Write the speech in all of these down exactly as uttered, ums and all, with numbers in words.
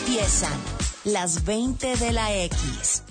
Empiezan las veinte de la X.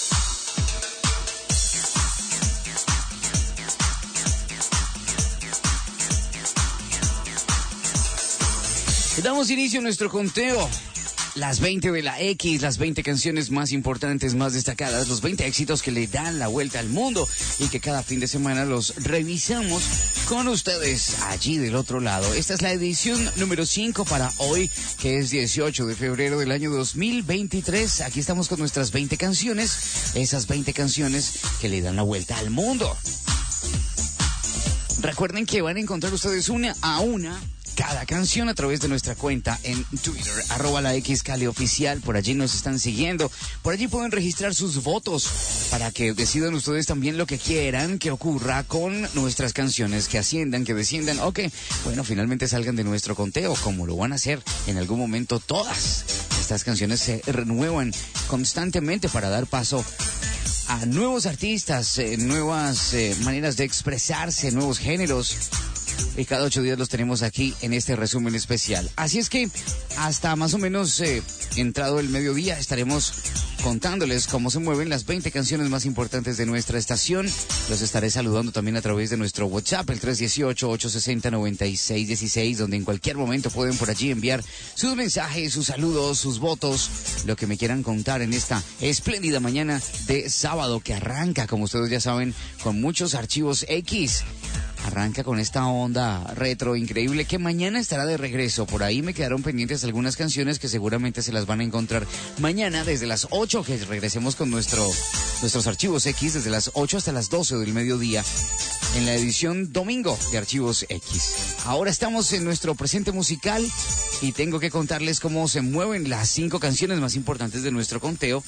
Damos inicio a nuestro conteo. Las veinte de la X, las veinte canciones más importantes, más destacadas, los veinte éxitos que le dan la vuelta al mundo y que cada fin de semana los revisamos con ustedes allí del otro lado. Esta es la edición número cinco para hoy, que es dieciocho de febrero del año dos mil veintitrés. Aquí estamos con nuestras veinte canciones, esas veinte canciones que le dan la vuelta al mundo. Recuerden que van a encontrar ustedes una a una cada canción a través de nuestra cuenta en Twitter, arroba la X Cali Oficial. Por allí nos están siguiendo. Por allí pueden registrar sus votos para que decidan ustedes también lo que quieran que ocurra con nuestras canciones, que asciendan, que desciendan, o que, bueno, finalmente salgan de nuestro conteo, como lo van a hacer en algún momento todas. Estas canciones se renuevan constantemente para dar paso a nuevos artistas, eh, nuevas eh, maneras de expresarse, nuevos géneros. Y cada ocho días los tenemos aquí en este resumen especial. Así es que hasta más o menos eh, entrado el mediodía estaremos contándoles cómo se mueven las veinte canciones más importantes de nuestra estación. Los estaré saludando también a través de nuestro WhatsApp, el tres uno ocho, ocho seis cero, nueve seis uno seis, donde en cualquier momento pueden por allí enviar sus mensajes, sus saludos, sus votos, lo que me quieran contar en esta espléndida mañana de sábado que arranca, como ustedes ya saben, con muchos archivos X. Arranca con esta onda retro increíble que mañana estará de regreso. Por ahí me quedaron pendientes algunas canciones que seguramente se las van a encontrar mañana desde las ocho, que regresemos con nuestro, nuestros archivos X desde las ocho hasta las doce del mediodía en la edición domingo de Archivos X. Ahora estamos en nuestro presente musical y tengo que contarles cómo se mueven las cinco canciones más importantes de nuestro conteo,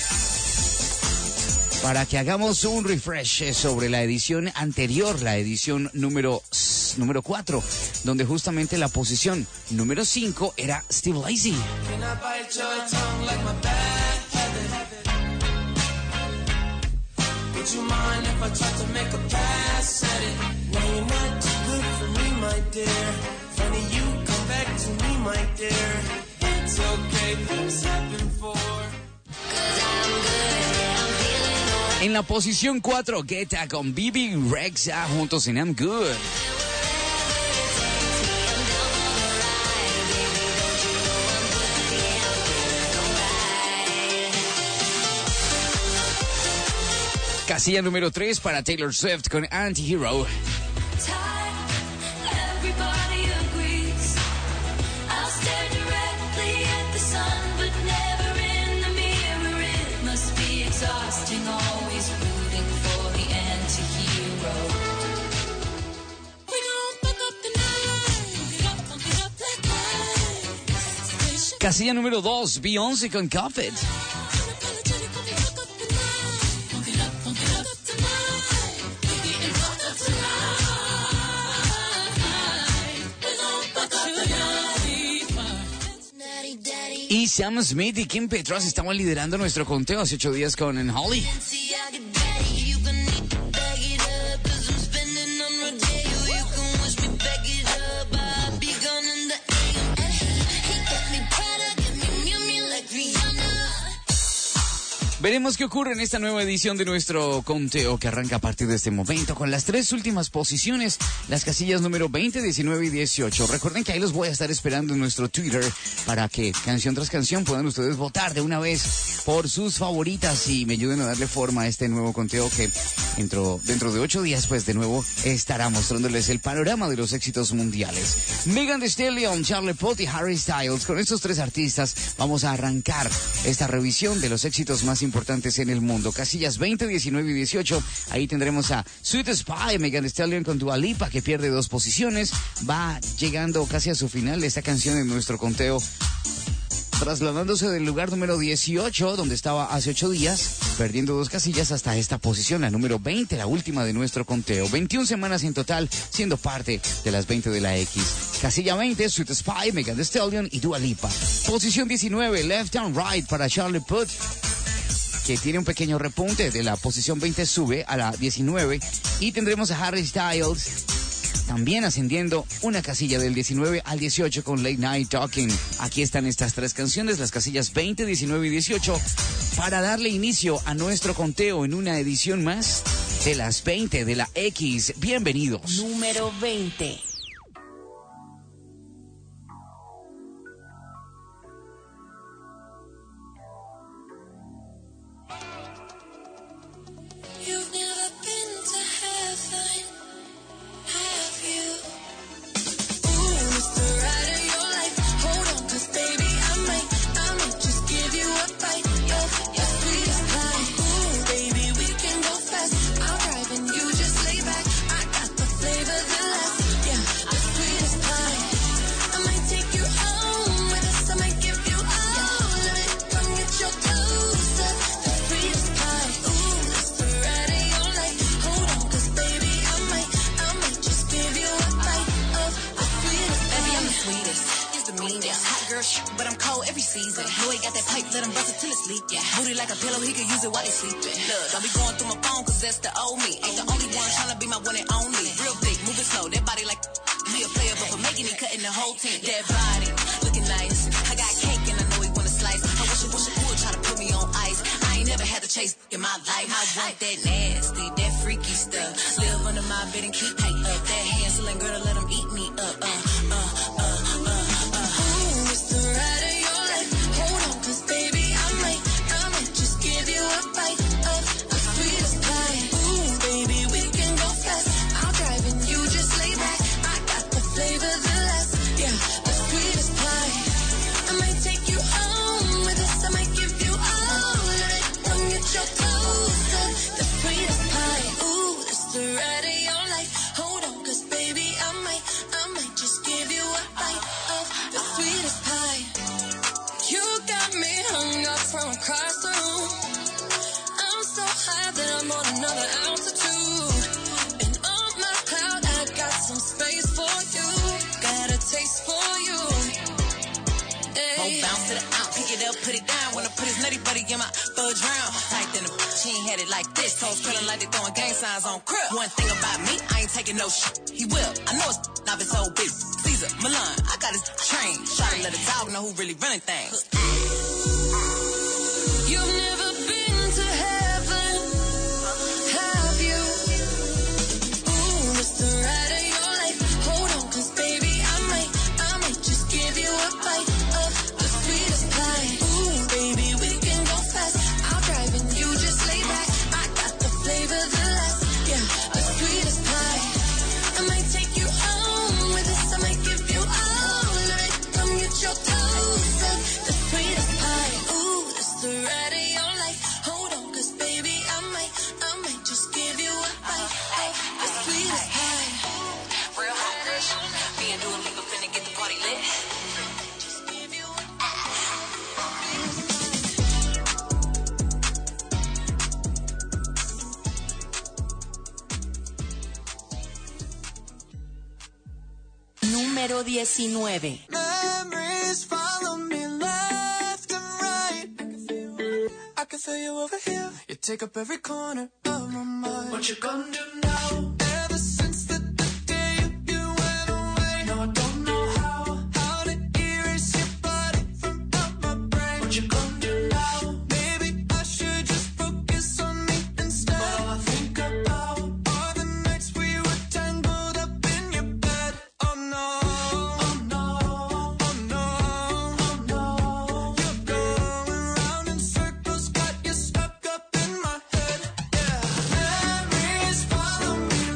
para que hagamos un refresh sobre la edición anterior, la edición número número cuatro, donde justamente la posición número cinco era Steve Lacy. En la posición cuatro, Guetta con B B Rexha juntos en I'm Good. Casilla número tres para Taylor Swift con Anti-Hero. Casilla número dos, Beyoncé con Cuff It. Y Sam Smith y Kim Petras estaban liderando nuestro conteo hace ocho días con Unholy. Veremos qué ocurre en esta nueva edición de nuestro conteo que arranca a partir de este momento con las tres últimas posiciones, las casillas número veinte, diecinueve y dieciocho. Recuerden que ahí los voy a estar esperando en nuestro Twitter para que canción tras canción puedan ustedes votar de una vez por sus favoritas y me ayuden a darle forma a este nuevo conteo que dentro, dentro de ocho días pues de nuevo estará mostrándoles el panorama de los éxitos mundiales. Megan Thee Stallion, Charlie Puth y Harry Styles. Con estos tres artistas vamos a arrancar esta revisión de los éxitos más importantes importantes en el mundo. Casillas veinte, diecinueve y dieciocho. Ahí tendremos a Sweet Spy, Megan Thee Stallion con Dua Lipa, que pierde dos posiciones. Va llegando casi a su final esta canción en nuestro conteo, trasladándose del lugar número dieciocho, donde estaba hace ocho días, perdiendo dos casillas hasta esta posición, la número veinte, la última de nuestro conteo. veintiuna semanas en total, siendo parte de las veinte de la X. Casilla veinte, Sweet Spy, Megan Thee Stallion y Dua Lipa. Posición diecinueve, Left and Right para Charlie Puth, que tiene un pequeño repunte. De la posición veinte sube a la diecinueve y tendremos a Harry Styles También ascendiendo una casilla del diecinueve al dieciocho con Late Night Talking. Aquí están estas tres canciones, las casillas veinte, diecinueve y dieciocho, para darle inicio a nuestro conteo en una edición más de las veinte de la X. Bienvenidos. Número veinte. Número diecinueve. Memories follow me left and right. I can feel you over here. You take up every corner of my mind. What you gonna do now? Ever since the, the day you went away, no, I don't know how. How to erase your body from out my brain. What you gonna do now? Maybe I should just focus on me instead. But all I think about are the nights we were tangled up in your bed. Oh no. Follow me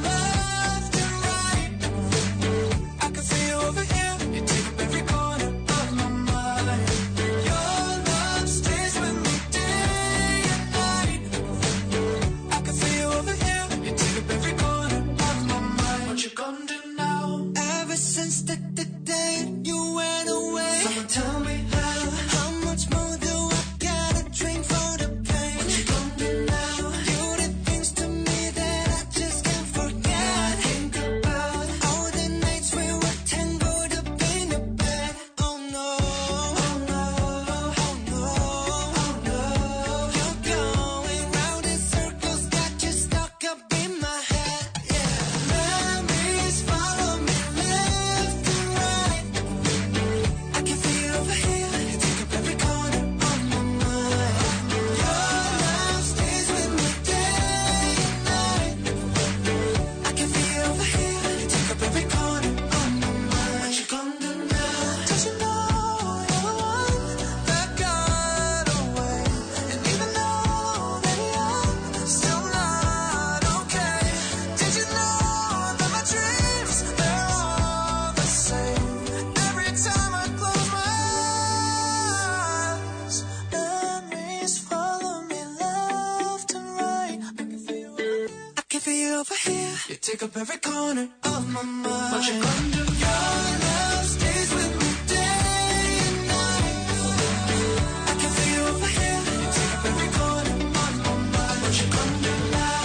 take up every corner of my mind. What you gonna do? Your love stays with me day and night. I can feel you over here. You take up every corner of my mind. What you gonna do now?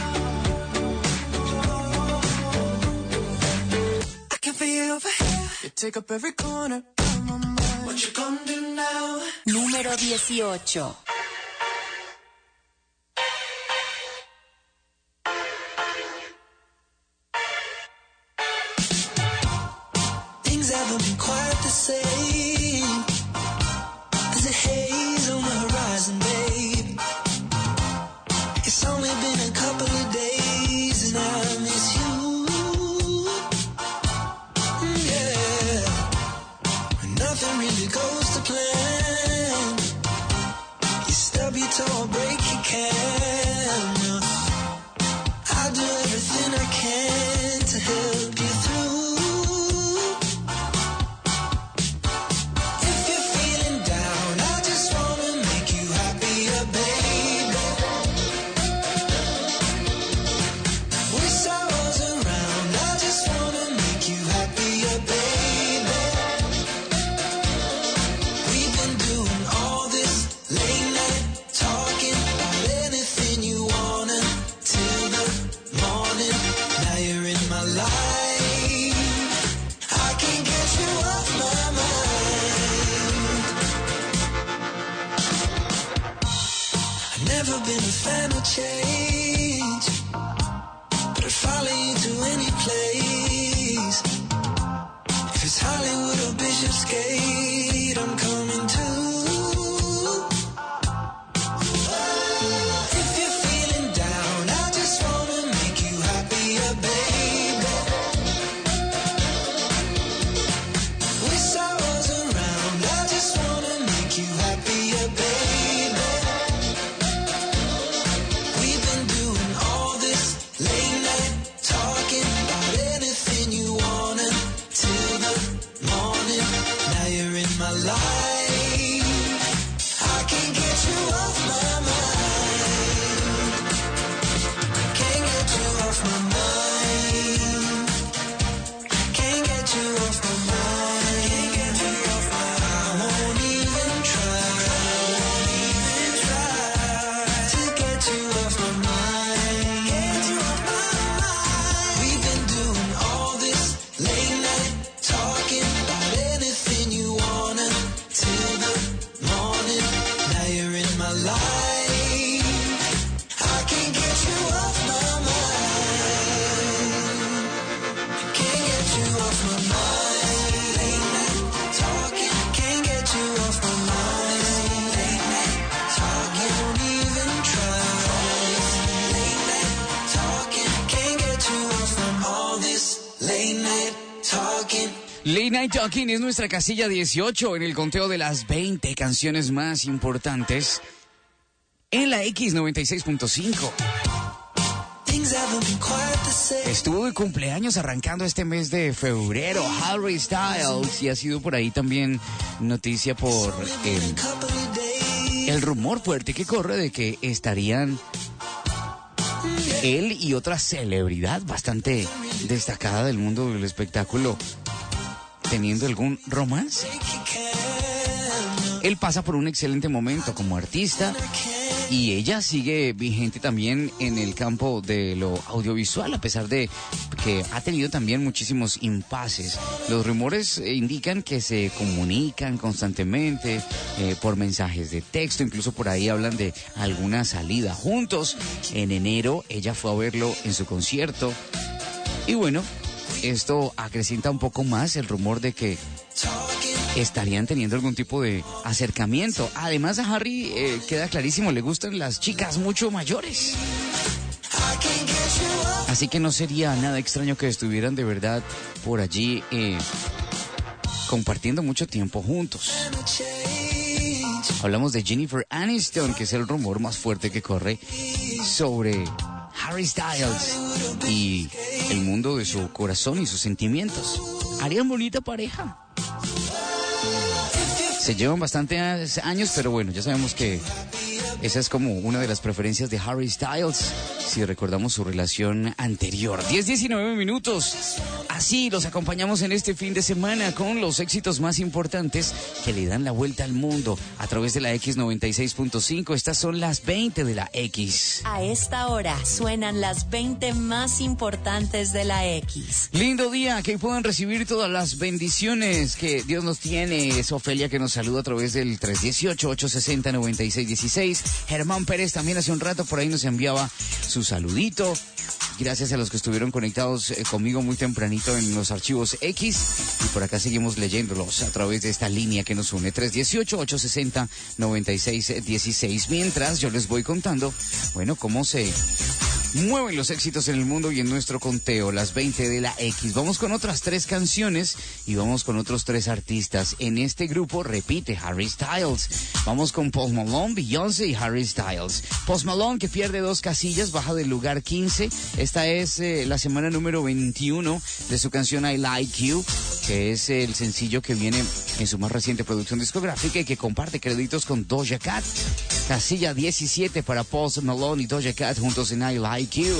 I can feel you over here. You take up every corner of my mind. What you gonna do now? Número dieciocho. Haven't been quite the same. There's a haze on the horizon, babe. It's only been a couple of days and I miss you. Yeah. When nothing really goes to plan, you stub your toe or break your can. I'll do everything I can to help you through. Never been a fan of change, but I'd follow you to any place. If it's Hollywood or Bishopsgate, I'm coming too. If you're feeling down, I just wanna make you happier, baby. Wish I was around, I just wanna make you happier, baby. Late Night Talking es nuestra casilla dieciocho en el conteo de las veinte canciones más importantes en la X noventa y seis punto cinco. Estuvo de cumpleaños arrancando este mes de febrero Harry Styles y ha sido por ahí también noticia por eh, el rumor fuerte que corre de que estarían él y otra celebridad bastante destacada del mundo del espectáculo teniendo algún romance. Él pasa por un excelente momento como artista y ella sigue vigente también en el campo de lo audiovisual, a pesar de que ha tenido también muchísimos impases. Los rumores indican que se comunican constantemente eh, por mensajes de texto, incluso por ahí hablan de alguna salida juntos. En enero ella fue a verlo en su concierto y bueno, esto acrecienta un poco más el rumor de que estarían teniendo algún tipo de acercamiento. Además a Harry eh, queda clarísimo, le gustan las chicas mucho mayores. Así que no sería nada extraño que estuvieran de verdad por allí eh, compartiendo mucho tiempo juntos. Hablamos de Jennifer Aniston, que es el rumor más fuerte que corre sobre Harry Styles y el mundo de su corazón y sus sentimientos. Harían bonita pareja. Se llevan bastantes años, pero bueno, ya sabemos que Esa es como una de las preferencias de Harry Styles, si recordamos su relación anterior. diez diecinueve minutos. Así los acompañamos en este fin de semana con los éxitos más importantes que le dan la vuelta al mundo a través de la X noventa y seis punto cinco. Estas son las veinte de la X. A esta hora suenan las veinte más importantes de la X. Lindo día, que puedan recibir todas las bendiciones que Dios nos tiene. Es Ofelia que nos saluda a través del tres dieciocho, ocho sesenta, noventa y seis dieciséis. Germán Pérez también hace un rato por ahí nos enviaba su saludito. Gracias a los que estuvieron conectados eh, conmigo muy tempranito en los archivos X. Y por acá seguimos leyéndolos a través de esta línea que nos une, tres dieciocho, ocho sesenta, noventa y seis dieciséis. Mientras yo les voy contando, bueno, cómo se mueven los éxitos en el mundo y en nuestro conteo, las veinte de la X. Vamos con otras tres canciones y vamos con otros tres artistas. En este grupo repite Harry Styles. Vamos con Post Malone, Beyoncé y Harry Styles. Post Malone, que pierde dos casillas, baja del lugar quince. Esta es eh, la semana número veintiuno de su canción I Like You, que es el sencillo que viene en su más reciente producción discográfica y que comparte créditos con Doja Cat. Casilla diecisiete para Post Malone y Doja Cat juntos en I Like You.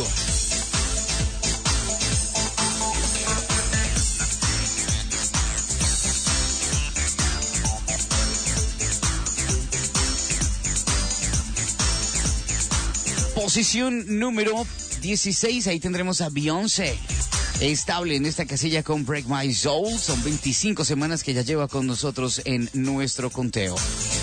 Posición número dieciséis, ahí tendremos a Beyoncé. Estable en esta casilla con Break My Soul. Son veinticinco semanas que ya lleva con nosotros en nuestro conteo.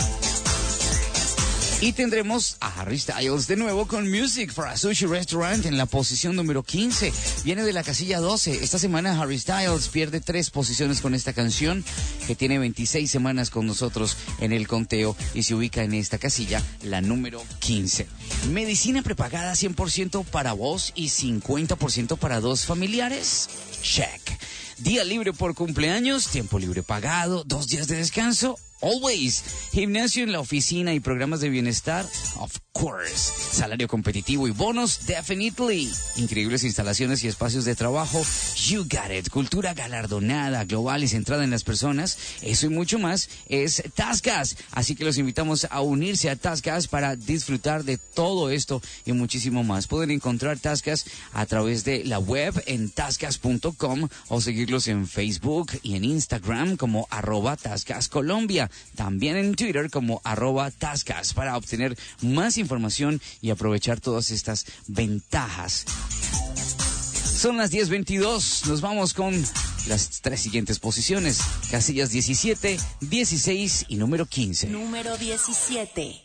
Y tendremos a Harry Styles de nuevo con Music for a Sushi Restaurant en la posición número quince. Viene de la casilla doce. Esta semana Harry Styles pierde tres posiciones con esta canción, que tiene veintiséis semanas con nosotros en el conteo y se ubica en esta casilla, la número quince. Medicina prepagada cien por ciento para vos y cincuenta por ciento para dos familiares. Check. Día libre por cumpleaños, tiempo libre pagado, dos días de descanso. Always. Gimnasio en la oficina y programas de bienestar. Of course. Salario competitivo y bonos. Definitely. Increíbles instalaciones y espacios de trabajo. You got it. Cultura galardonada, global y centrada en las personas. Eso y mucho más es Tascas. Así que los invitamos a unirse a Tascas para disfrutar de todo esto y muchísimo más. Pueden encontrar Tascas a través de la web en tascas punto com o seguirlos en Facebook y en Instagram como arroba Tascas Colombia. También en Twitter como arroba Tascas para obtener más información y aprovechar todas estas ventajas. Son las diez veintidós, nos vamos con las tres siguientes posiciones, casillas diecisiete, dieciséis y número quince. Número diecisiete.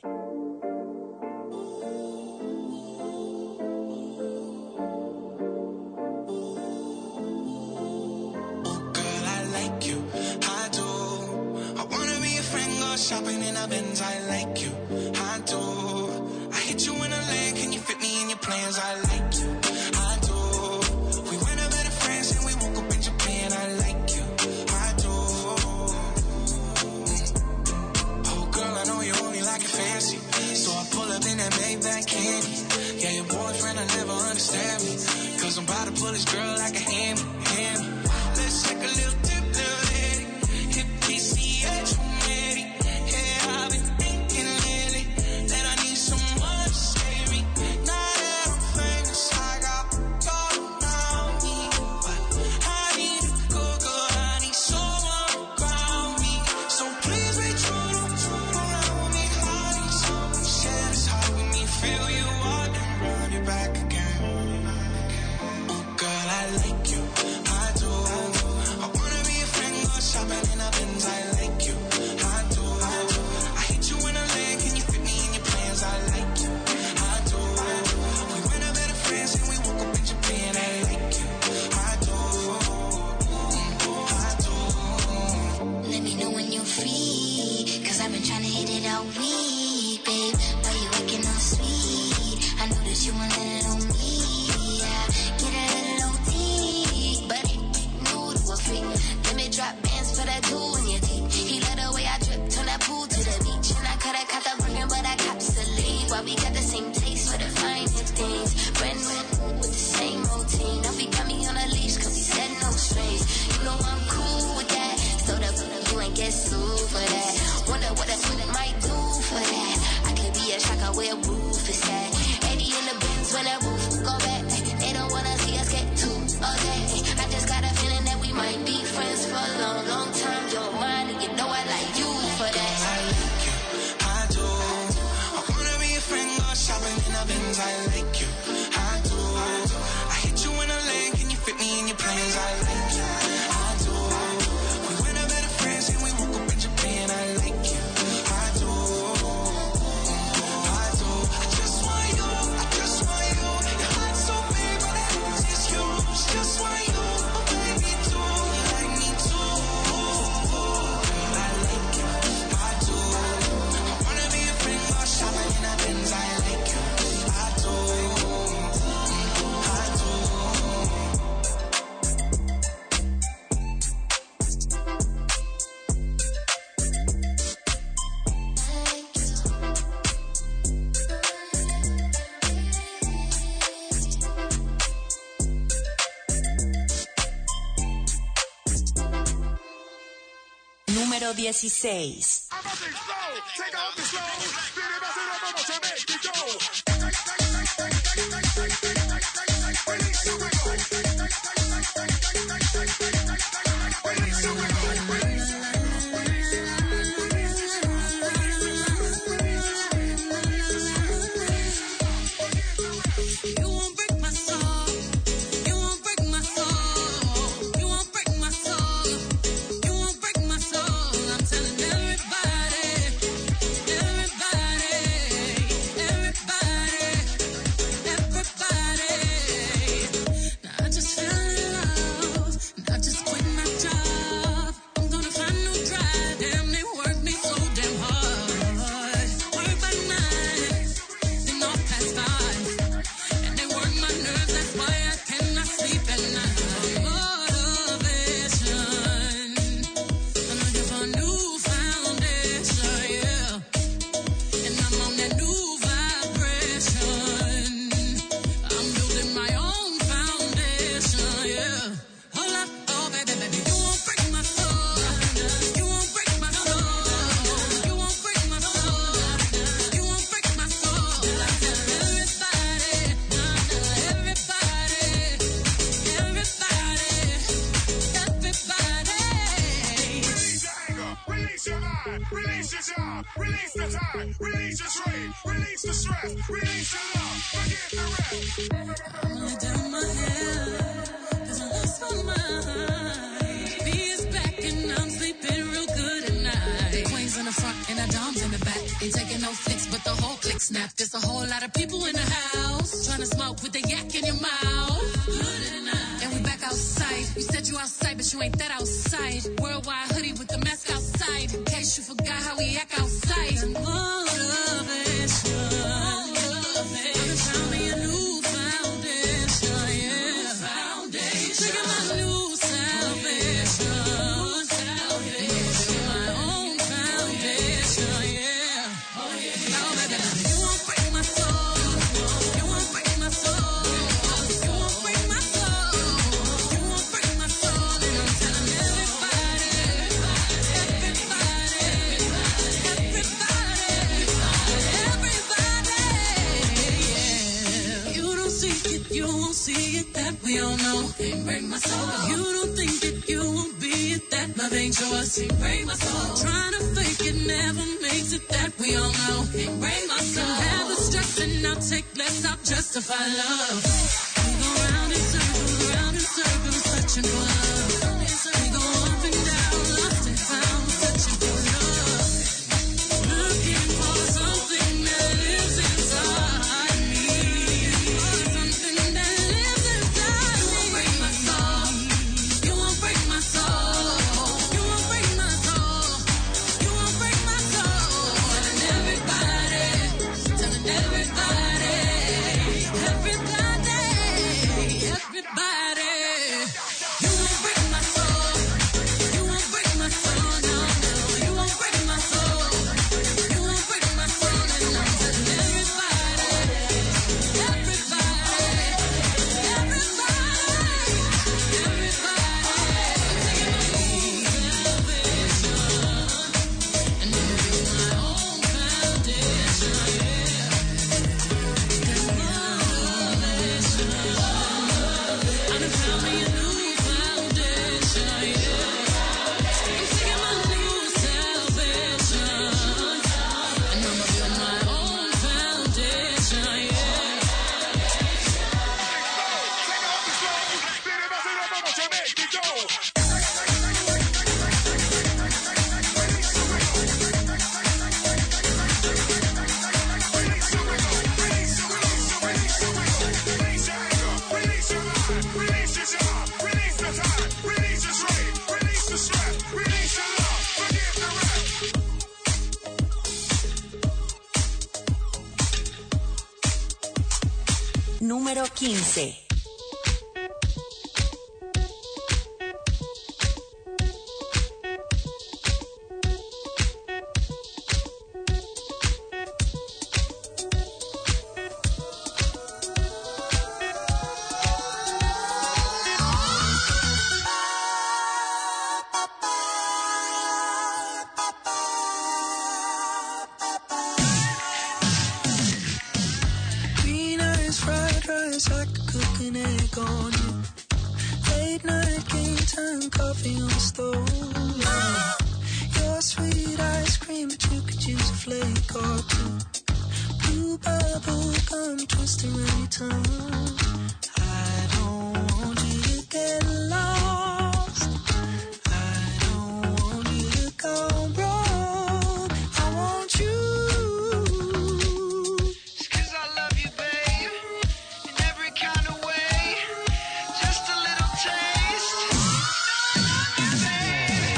Shopping in a Benz, I like you, I do. I hit you in a leg, can you fit me in your plans? I like you, I do. We went to better friends and we woke up in Japan, I like you, I do. Oh girl, I know you only like it fancy, so I pull up in that Maybach candy. Yeah, your boyfriend will never understand me, cause I'm about to pull this girl like a hammy, hammy. Let's take a little dip, little lady, hit P C H. I've been thinking lately that I need someone to save me. Now that I'm famous, I got gold around me, but I need a good girl, I need someone around me. So please be true, don't true around me. I need someone to share this heart with me, feel you out and run it back again. Oh girl, I like you, I do. I wanna be a friend, go shopping in a Benz, I like you. I like you, I do. We went to better friends and we woke up in Japan. I like you, I do, I do. Let me know when you're free, cause I've been trying to hit it all week, babe. Why you acting all sweet? I know that you want it on me. Yeah, get a little deep, but it new to a freak. Let me drop bands for that tool in your teeth. He let the way I drip, turn that pool to the beach. And I coulda caught the burger, but I cops the lead. Why we got the same taste for the finest things. Brand new with the same routine. Now we got me on a leash, cause he said no strings. You know I'm cool with that. So the you ain't get sued for that. Wonder what a student might do for that. I could be a shocker número dieciséis. There's a whole lot of people in the house trying to smoke with the yak in your mouth. And we back outside. You said you outside, but you ain't that outside. Worldwide hoodie with the mask outside. In case you forgot how we act outside. Motivation. I've been found me a new foundation, yeah. Foundation. Taking my new salvation. Salvation. My own foundation, yeah. Oh yeah. Now, baby, you won't break my soul. You won't break my soul. You won't break my soul. You won't break my soul. And I'm telling everybody, everybody, everybody, everybody, yeah. You don't see it, you won't see it, that we all know. Can't break my soul. You don't think it, you won't be it, that love ain't yours. Can't break my soul. Trying to fake it never makes it, that we all know. Can't break my soul. Have the stress and I'll take less, I'll justify love. We go round in circles, round in circles, searching for love. We go up and down, lost and found, searching for love. Looking for something that lives inside me. Something that lives inside me. You won't break my soul. You won't break my soul. You won't break my soul. You won't break my soul. Telling everybody, telling everybody, everybody, everybody. You won't break my soul. You won't break my soul. No, no. You won't break my soul. You won't break my soul. And I'm telling everybody, everybody, Número quince. face, I could cook an egg on you. Late night game time, coffee on the stove. Your sweet ice cream, but you could use a flake or two. Blue bubble gum twisting around your tongue. I don't want you to get lost. I don't want you to go broke. I want you. Just 'cause I love you, babe, in every kind of way. Just a little taste. I love you, babe.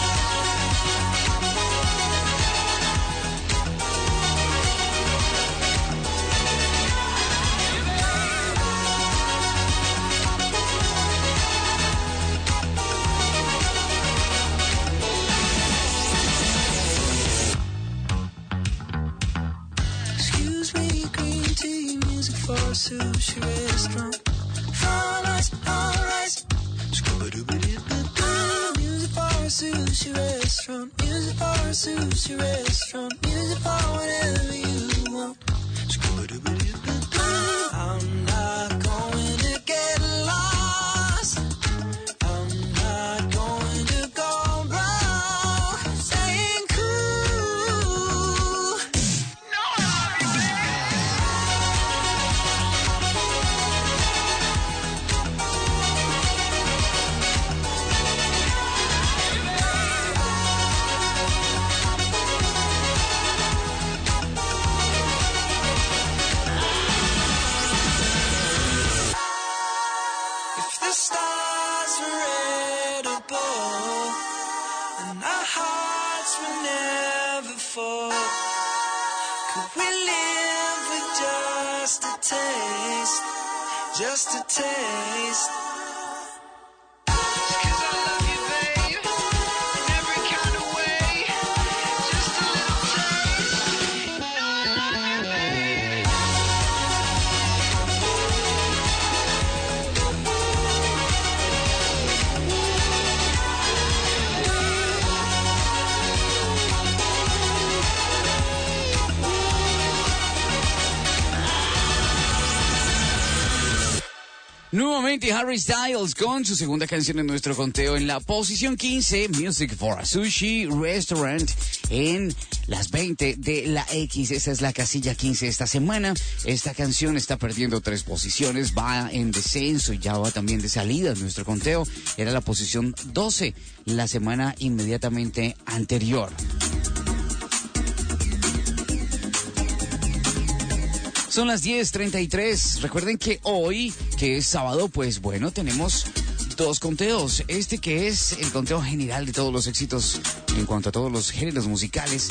Excuse me, green tea, music for a sushi restaurant. All ice, all ice. Scooba-dooba-doo-ba-doo. Music for a sushi restaurant. Music for a sushi restaurant. Music for whatever you want. Scooba-dooba-doo-ba-doo. I'm not going to get lost. I'm not going to go broke. Staying cool. No, I love you, If the stars were red above, and our hearts would never fall, could we live with just a taste, just a taste? Just 'cause I love you, babe, in every kind of way. Just a little taste. You know I love you, babe. Nuevamente Harry Styles con su segunda canción en nuestro conteo en la posición quince, Music for a Sushi Restaurant en las veinte de la X. Esa es la casilla quince esta semana. Esta canción está perdiendo tres posiciones, va en descenso y ya va también de salida en nuestro conteo. Era la posición doce la semana inmediatamente anterior. Son las diez treinta y tres. Recuerden que hoy, que es sábado, pues bueno, tenemos dos conteos. Este que es el conteo general de todos los éxitos en cuanto a todos los géneros musicales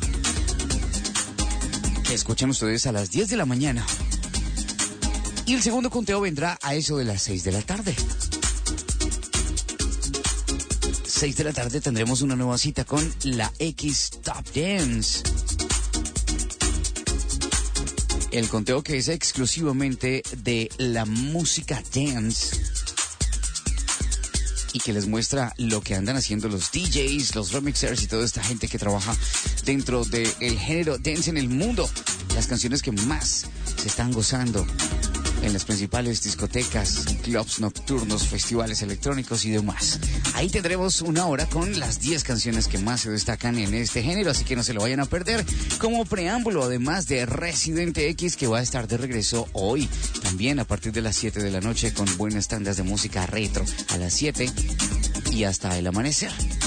que escuchan ustedes a las diez de la mañana. Y el segundo conteo vendrá a eso de las seis de la tarde. seis de la tarde tendremos una nueva cita con la X Top Dance. El conteo que es exclusivamente de la música dance y que les muestra lo que andan haciendo los D Js, los remixers y toda esta gente que trabaja dentro del género dance en el mundo. Las canciones que más se están gozando en las principales discotecas, clubs nocturnos, festivales electrónicos y demás. Ahí tendremos una hora con las diez canciones que más se destacan en este género, así que no se lo vayan a perder. Como preámbulo, además de Residente X, que va a estar de regreso hoy, también a partir de las siete de la noche, con buenas tandas de música retro a las siete y hasta el amanecer.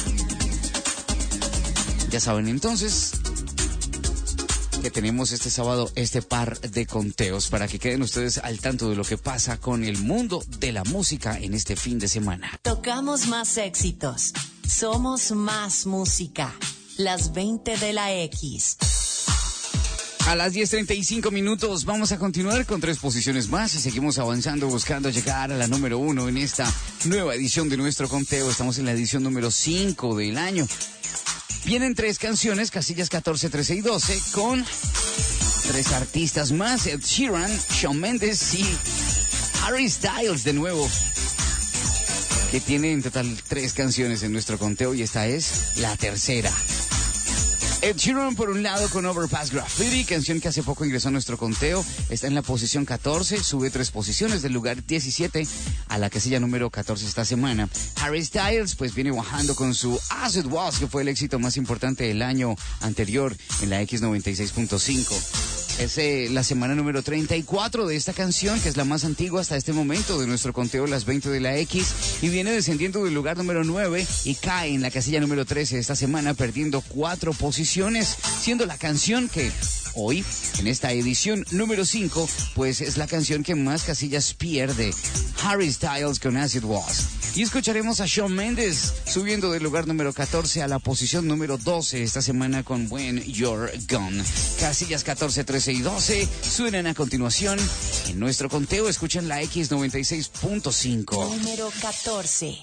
Ya saben entonces que tenemos este sábado este par de conteos para que queden ustedes al tanto de lo que pasa con el mundo de la música en este fin de semana. Tocamos más éxitos. Somos más música. Las veinte de la X. A las diez treinta y cinco minutos vamos a continuar con tres posiciones más y seguimos avanzando buscando llegar a la número uno en esta nueva edición de nuestro conteo. Estamos en la edición número cinco del año. Vienen tres canciones, casillas catorce, trece y doce, con tres artistas más, Ed Sheeran, Shawn Mendes y Harry Styles de nuevo, que tiene en total tres canciones en nuestro conteo y esta es la tercera. Ed Sheeran por un lado con Overpass Graffiti, canción que hace poco ingresó a nuestro conteo. Está en la posición catorce, sube tres posiciones del lugar diecisiete a la casilla número catorce esta semana. Harry Styles pues viene bajando con su As It Was, que fue el éxito más importante del año anterior en la X noventa y seis punto cinco. Es eh, la semana número treinta y cuatro de esta canción, que es la más antigua hasta este momento de nuestro conteo, las veinte de la X, y viene descendiendo del lugar número nueve y cae en la casilla número trece esta semana, perdiendo cuatro posiciones, siendo la canción que hoy, en esta edición número cinco, pues es la canción que más casillas pierde, Harry Styles con As It Was. Y escucharemos a Shawn Mendes subiendo del lugar número catorce a la posición número doce esta semana con When You're Gone. Casillas catorce, trece y doce suenan a continuación en nuestro conteo. Escuchan la X noventa y seis punto cinco. Número catorce.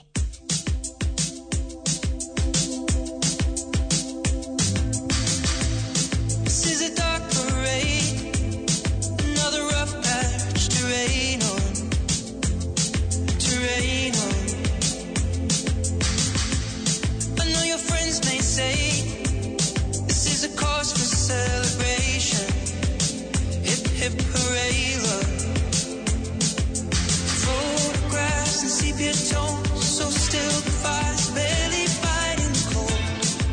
Hip hooray, love. Photographs and sepia tones, so still the fire's barely fighting the cold.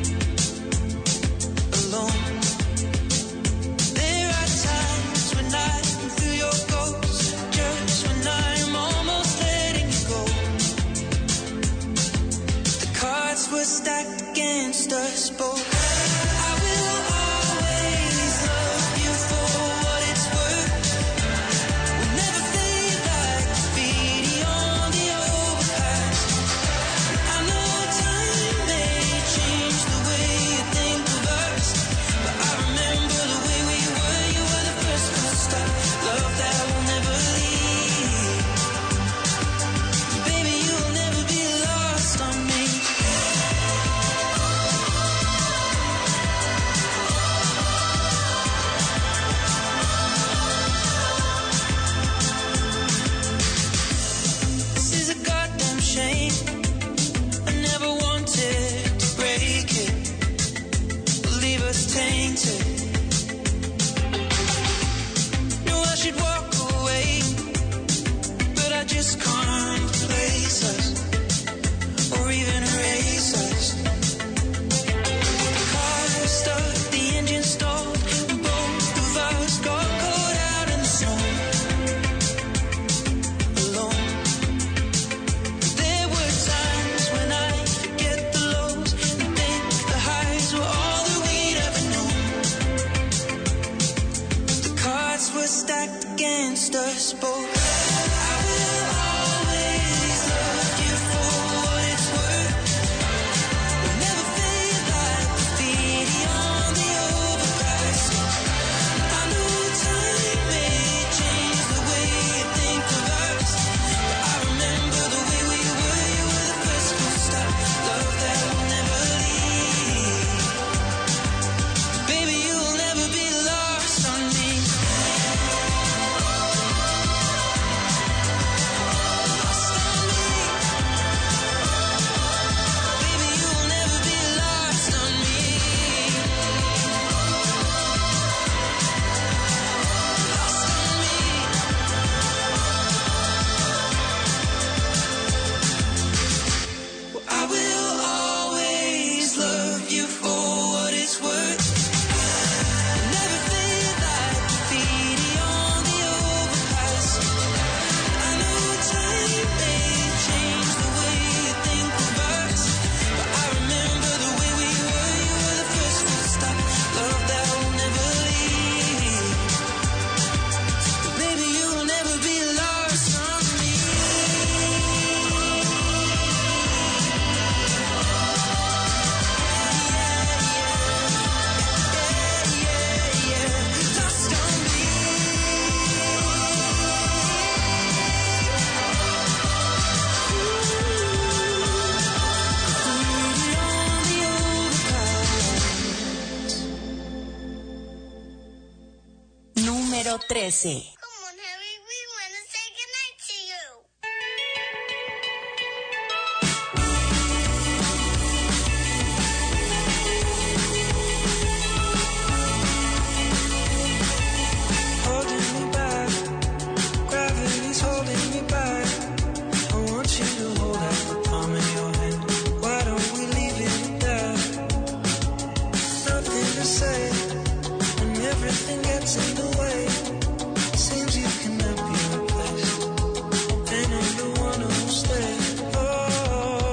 Alone. There are times when I feel your ghost, just when I'm almost letting you go. The cards were stacked against us both. trece. Come on, Harry, we want to say goodnight to you. everything gets in the way. Seems you cannot be replaced, and I'm the one who'll stay. Oh,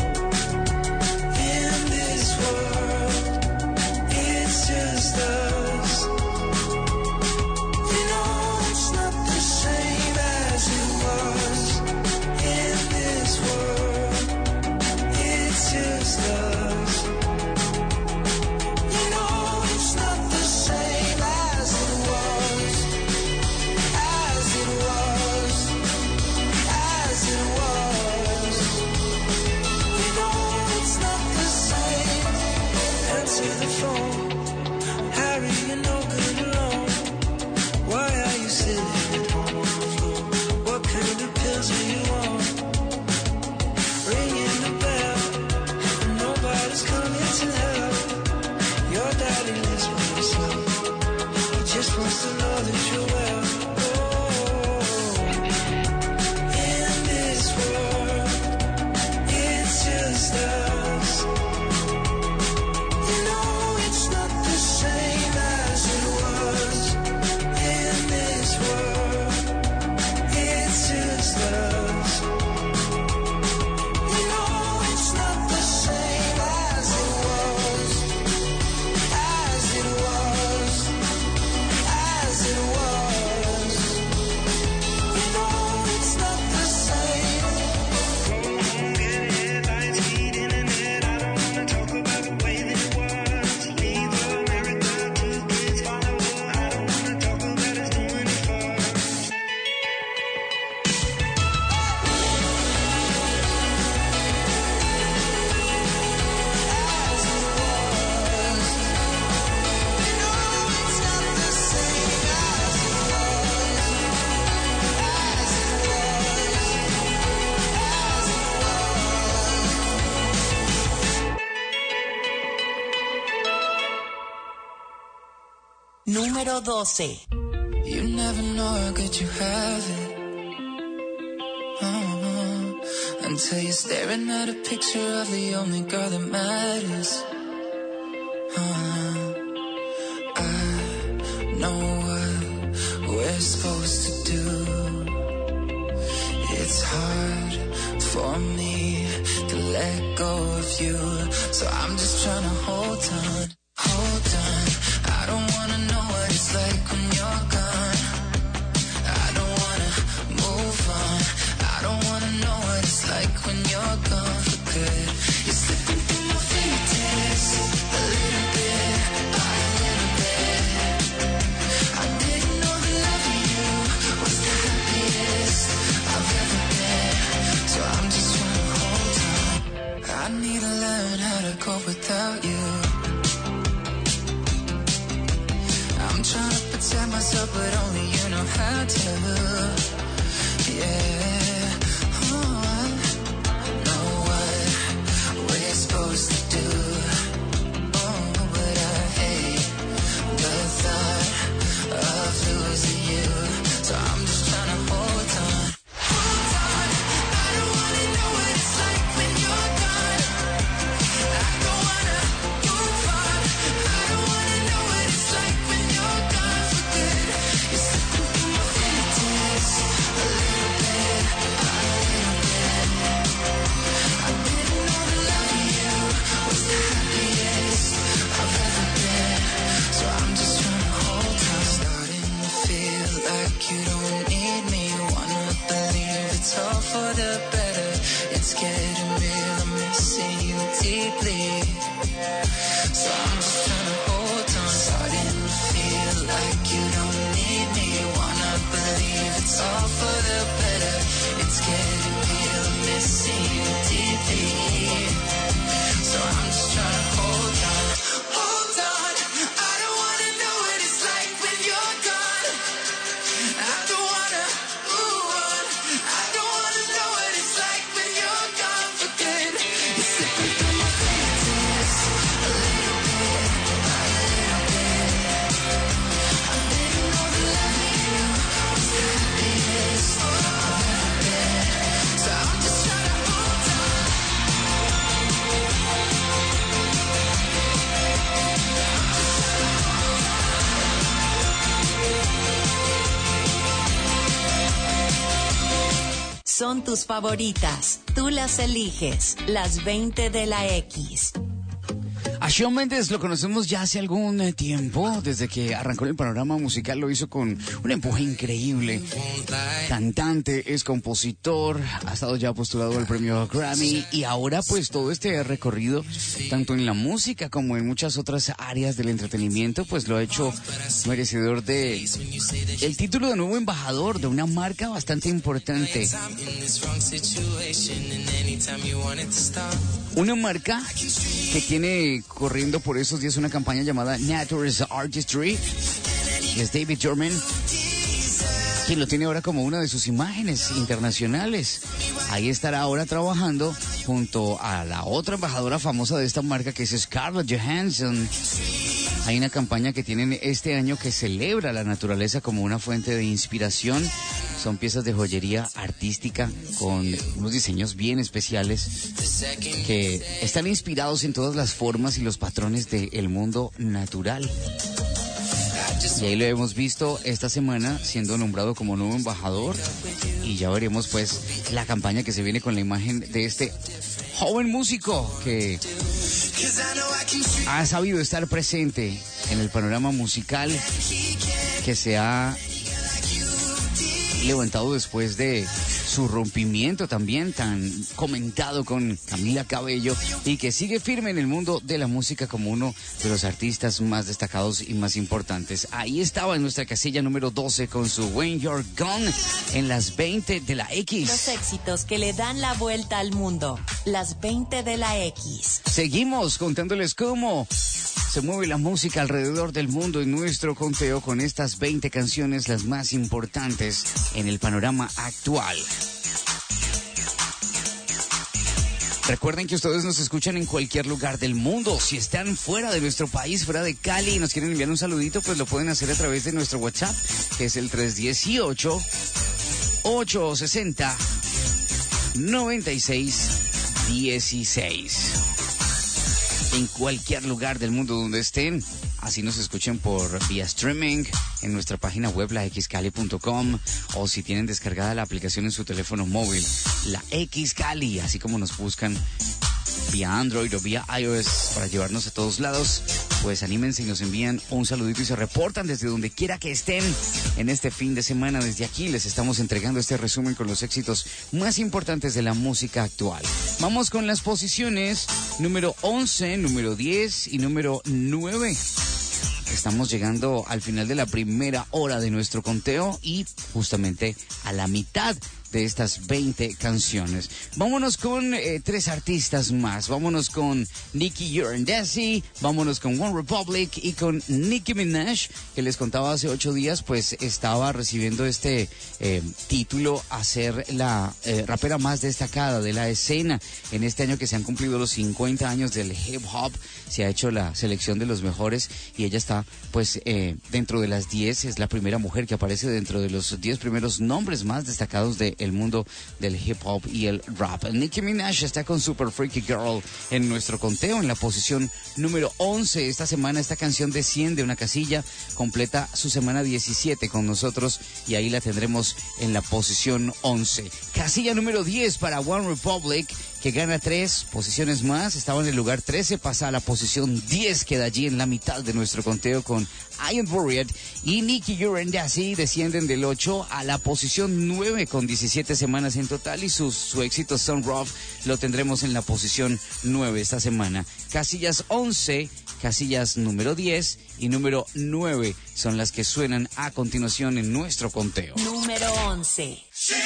in this world, it's just us. You know it's not the same as it was. In this world, it's just us. You know it's not the same as it was. As it was. As it was. You know it's not the same. Answer the phone. Harry, you're no good alone. Why are you sitting at home on the floor? What kind of pills are you on? Ringing the bell, and nobody's coming to help. Your daddy lives by himself. He just wants to know that you're well. Oh, in this world, it's just us. You know it's not the same as it was. In this world, it's just us. You know it's not the same as it was. As it was. As it was. You know it's not the same. Get headlines, feed internet. I don't wanna talk about the way that it was. Leave America, two kids follow. I don't wanna talk about us doing it first. As it was. You know it's not the same as it was. As it was. As it was. Número doce. You never know how good you have it. Uh-huh. Until you're staring at a picture of the only girl that matters. Uh-huh. I know what we're supposed to do. It's hard for me to let go of you. So I'm just trying to hold on, hold on. I don't wanna know what it's like when you're gone. I don't wanna move on. I don't wanna know what it's like when you're gone for good. You're slipping through my fingertips, a little bit, by a little bit. I didn't know that loving you was the happiest I've ever been. So I'm just trying to hold on. I need to learn how to cope without you. I'm trying to protect myself, but only you know how to. Yeah. Oh, I know what we're supposed to do. Oh, but I hate the thought of losing you. So I'm just trying to hold on. Hold on. I don't wanna know what it's like when you're gone. I don't wanna move on. I don't wanna know what it's like when you're gone for good. You're slipping through my fingertips, a little bit, by a little bit. I didn't know that loving you was the happiest I've ever been. So I'm just trying to hold on. Starting to feel like you don't need me. Wanna believe it's all for the better. It's getting real, I'm missing you deeply. So I'm just trying to hold on. Starting to feel like you don't need me. Wanna believe it's all for the better. It's getting real, I'm missing you deeply. So I'm just trying to hold on. Hold on. I don't wanna know what it's like when you're gone. I don't wanna move on. I don't wanna know what it's like when you're gone for good. You're slipping through my fingertips, a little bit, son tus favoritas. Tú las eliges. Las veinte de la X. A Shawn Mendes lo conocemos ya hace algún tiempo, desde que arrancó en el panorama musical lo hizo con un empuje increíble. Cantante, es compositor, ha estado ya postulado al premio Grammy y ahora pues todo este recorrido, tanto en la música como en muchas otras áreas del entretenimiento, pues lo ha hecho merecedor de el título de nuevo embajador de una marca bastante importante. Una marca que tiene corriendo por esos días una campaña llamada Naturist Artistry. Y es David Yurman quien lo tiene ahora como una de sus imágenes internacionales. Ahí estará ahora trabajando junto a la otra embajadora famosa de esta marca, que es Scarlett Johansson. Hay una campaña que tienen este año que celebra la naturaleza como una fuente de inspiración. Son piezas de joyería artística con unos diseños bien especiales que están inspirados en todas las formas y los patrones del mundo natural. Y ahí lo hemos visto esta semana siendo nombrado como nuevo embajador. Y ya veremos pues la campaña que se viene con la imagen de este joven músico que ha sabido estar presente en el panorama musical, que se ha levantado después de su rompimiento también tan comentado con Camila Cabello, y que sigue firme en el mundo de la música como uno de los artistas más destacados y más importantes. Ahí estaba en nuestra casilla número doce con su When You're Gone en las veinte de la X. Los éxitos que le dan la vuelta al mundo. Las veinte de la X. Seguimos contándoles cómo se mueve la música alrededor del mundo en nuestro conteo con estas veinte canciones, las más importantes en el panorama actual. Recuerden que ustedes nos escuchan en cualquier lugar del mundo. Si están fuera de nuestro país, fuera de Cali, y nos quieren enviar un saludito, pues lo pueden hacer a través de nuestro WhatsApp, que es el tres uno ocho, ocho seis cero, nueve seis uno seis. En cualquier lugar del mundo donde estén, así nos escuchen por vía streaming en nuestra página web, la x cali punto com, o si tienen descargada la aplicación en su teléfono móvil, la X Cali, así como nos buscan vía Android o vía iOS para llevarnos a todos lados, pues anímense y nos envían un saludito y se reportan desde donde quiera que estén en este fin de semana. Desde aquí les estamos entregando este resumen con los éxitos más importantes de la música actual. Vamos con las posiciones número once, número diez y número nueve. Estamos llegando al final de la primera hora de nuestro conteo y justamente a la mitad de estas veinte canciones. Vámonos con eh, tres artistas más. Vámonos con Nicki Urandesi, vámonos con One Republic y con Nicki Minaj, que les contaba hace ocho días, pues estaba recibiendo este eh, título a ser la eh, rapera más destacada de la escena. En este año que se han cumplido los cincuenta años del hip hop, se ha hecho la selección de los mejores y ella está pues eh, dentro de las diez, es la primera mujer que aparece dentro de los diez primeros nombres más destacados del mundo del hip hop y el rap. Nicki Minaj está con Super Freaky Girl en nuestro conteo en la posición número once. Esta semana esta canción desciende una casilla, completa su semana diecisiete con nosotros y ahí la tendremos en la posición once. Casilla número diez para One Republic, que gana tres posiciones más, estaba en el lugar trece, pasa a la posición diez, queda allí en la mitad de nuestro conteo con I Am Worried, y Nicki Urandesi descienden del ocho a la posición nueve con diecisiete semanas en total, y su, su éxito Sun Rough lo tendremos en la posición nueve esta semana. Casillas once, casillas número diez y número nueve son las que suenan a continuación en nuestro conteo. Número once.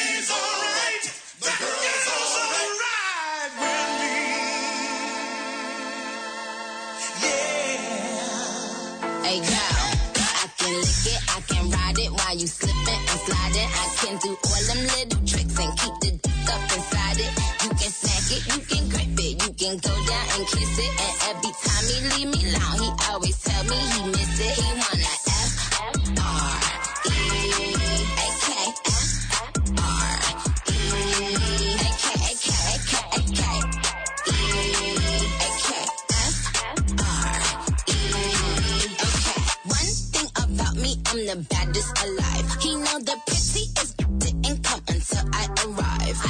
Hey girl, I can lick it, I can ride it while you slipping and sliding. I can do all them little tricks and keep the dick up inside it. You can smack it, you can grip it, you can go down and kiss it. And every time he leave me alone, he always tell me he miss it. He wanna F R E A K F R E A K A K A K A K E A K F R E. Okay, one thing about me, I'm the baddest alive. He know the pretty is didn't come until I arrive.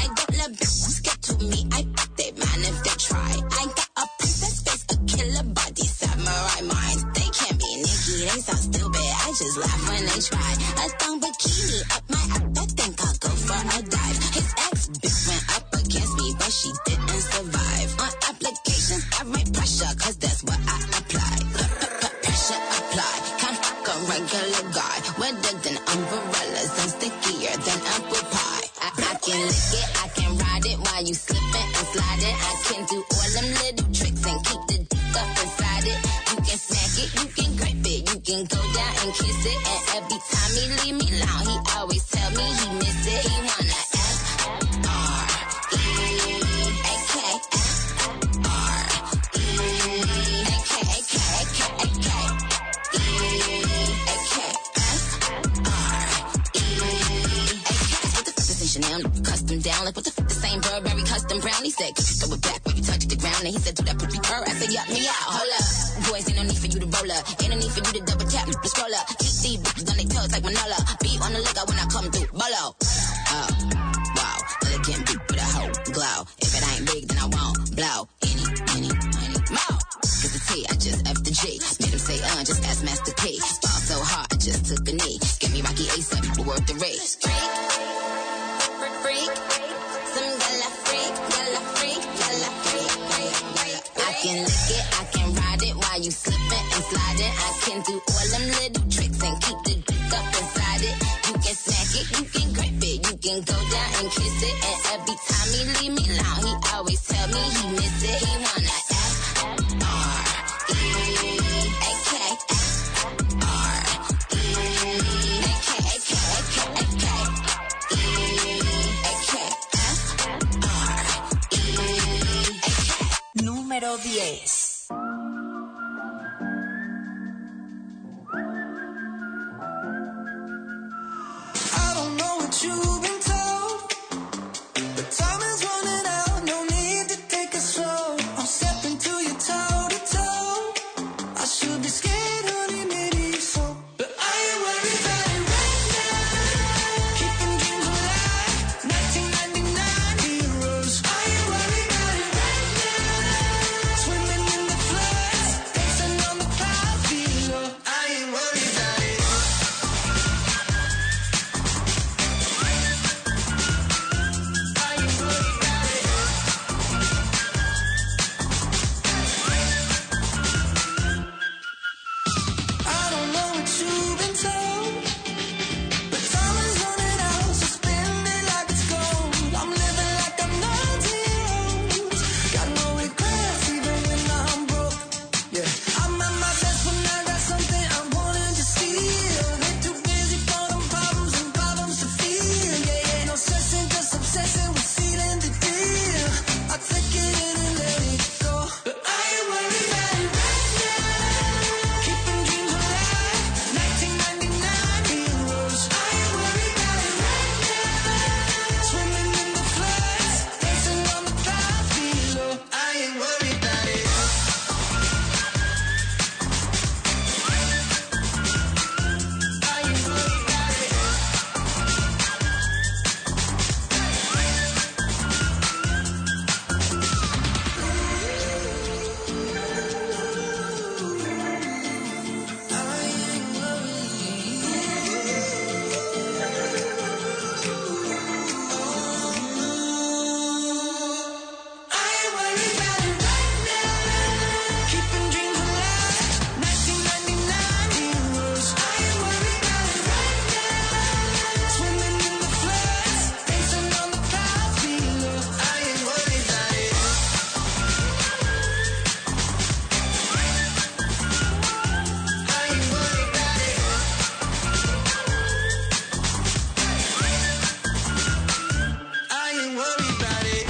stupid. I just laugh when they try. A thong bikini up my app, I think I'll go for a dive. His ex-bitch went up against me, but she didn't survive. On applications, I write pressure, cause that's what I apply. Pressure apply, can't fuck a regular guy. Wetter than umbrellas and stickier than apple pie. I, I can lick it, I can ride it while you slipping and sliding. I can do all them little tricks and keep the dick up inside it. You can smack it, you can grip it, you can go down and kiss it. And every time he leave me alone, he always tell me he miss it. He wanna F R E A K F R E A K A K A K A K E A K F R E A K. What the fuck is in Chanel? Custom down, like what the fuck the same Burberry custom brown? He said, could you throw it back when you touch the ground? And he said, do that pretty purr. I said, yup, me out, hold up. Boys, ain't no need for you to roll up. Ain't no need for you to double tap, to scroll up. Keep these bitches on their toes like Manola. Be on the lookout when I come through, bolo. Oh, wow, elegant beat with a whole glow. If it ain't big, then I won't blow. Any, any, any, more. Cause the T, I just F the G. Made him say, uh, just ask Master P. Fall so hard, I just took a knee. Give me Rocky A$AP, but worth the race. Freak, freak, some gala freak, gala freak, gala freak, freak, freak. I can lick it, I can ride it while you slipping and sliding. I can do all them little tricks and keep the dick up inside it. You can smack it, you can grip it, you can go down and kiss it. And every time he leave me alone, he always tell me he miss it. He wanna F R E A K F R E A K A K A K A K E A K F R E A K. Número diez. I don't know what you've been told, but time is running out, no need to take it slow. I'm stepping to you toe to toe. I should be scared, honey, maybe so, but I ain't worried about it right now. Keeping dreams alive, nineteen ninety-nine heroes. I ain't worried about it right now. Swimming in the floods, dancing on the clouds below. I ain't worried about it. I don't know what you've been told, but time is running out, so spend it like it's gold. I'm living like I'm nineteen. Got no regrets even when I'm broke. Yeah, I'm at my best when I got something I wanted to steal. Way too busy for them problems and problems to feel. Yeah, ain't no stressing, just obsessing with sealing the deal. I take it in and let it go, but I ain't worried about it right now. Keeping dreams alive, nineteen ninety-nine heroes. I ain't worried about it right now. Swimming in the floods, dancing on the clouds below. I ain't worried about it. I ain't worried about it. I ain't worried about it right now. Keeping dreams alive, nineteen ninety-nine heroes. I ain't worried about it right now. Swimming in the floods, dancing on the clouds below. I ain't worried about it. I ain't worried about it. I ain't worried about it.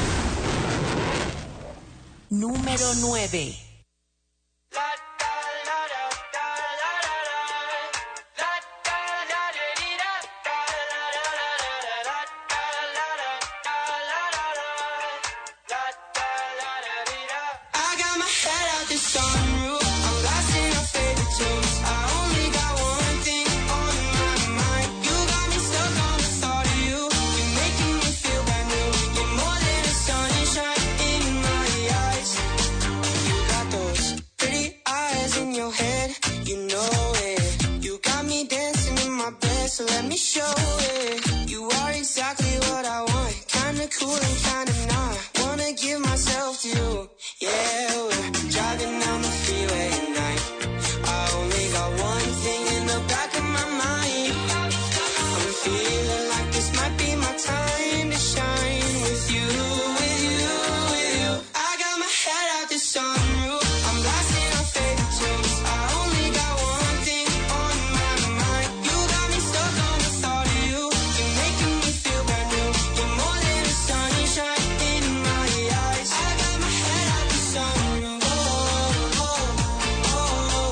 Número nueve. I got my head out the sunroof. I'm blasting your favorite tunes. I only got one thing on my mind. You got me stuck on the thought of you. You're making me feel brand new. You're more than a sunshine in my eyes. You got show it. You are exactly what I want. Kinda cool and kinda not. Wanna give myself to you. Yeah, we're driving down the freeway at night. I only got one thing in the back of my mind. I'm feeling like this might be my time to shine with you, with you, with you. I got my head out the sunroof. I'm blasting our favorite tunes. I only got one thing on my mind. You got me stuck on the thought of you. You're making me feel brand new. You're more than a sunshine in my eyes. I got my head out the sunroof. Oh, oh, oh, oh.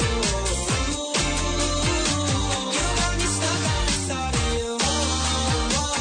You got me stuck on the thought of you. Oh, oh, oh,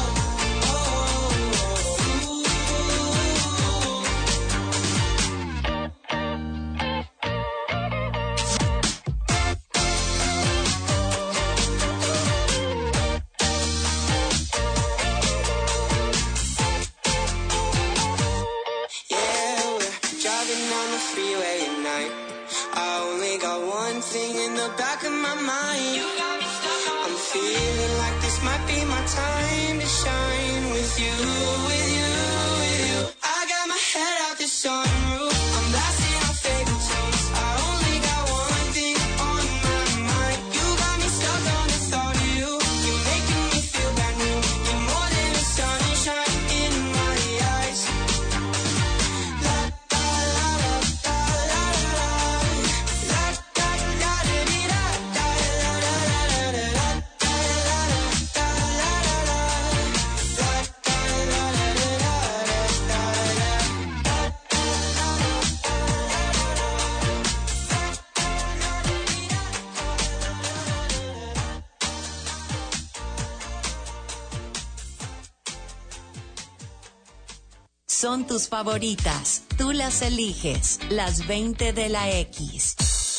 yeah, we're driving down the freeway at night. I only got one thing in the back of my mind. I'm feeling like this might be my time to shine with you, with you, with you. I got my head out the sunroof. I'm blasting our favorite tunes. I only got one thing on my mind. You got me stuck on the thought of you. You're making me feel brand new. You're more than a sunshine in my eyes. La da la da da la la la da da da dee da da la la la la la da la la da la la la la da la la la Son tus favoritas, tú las eliges, las veinte de la X.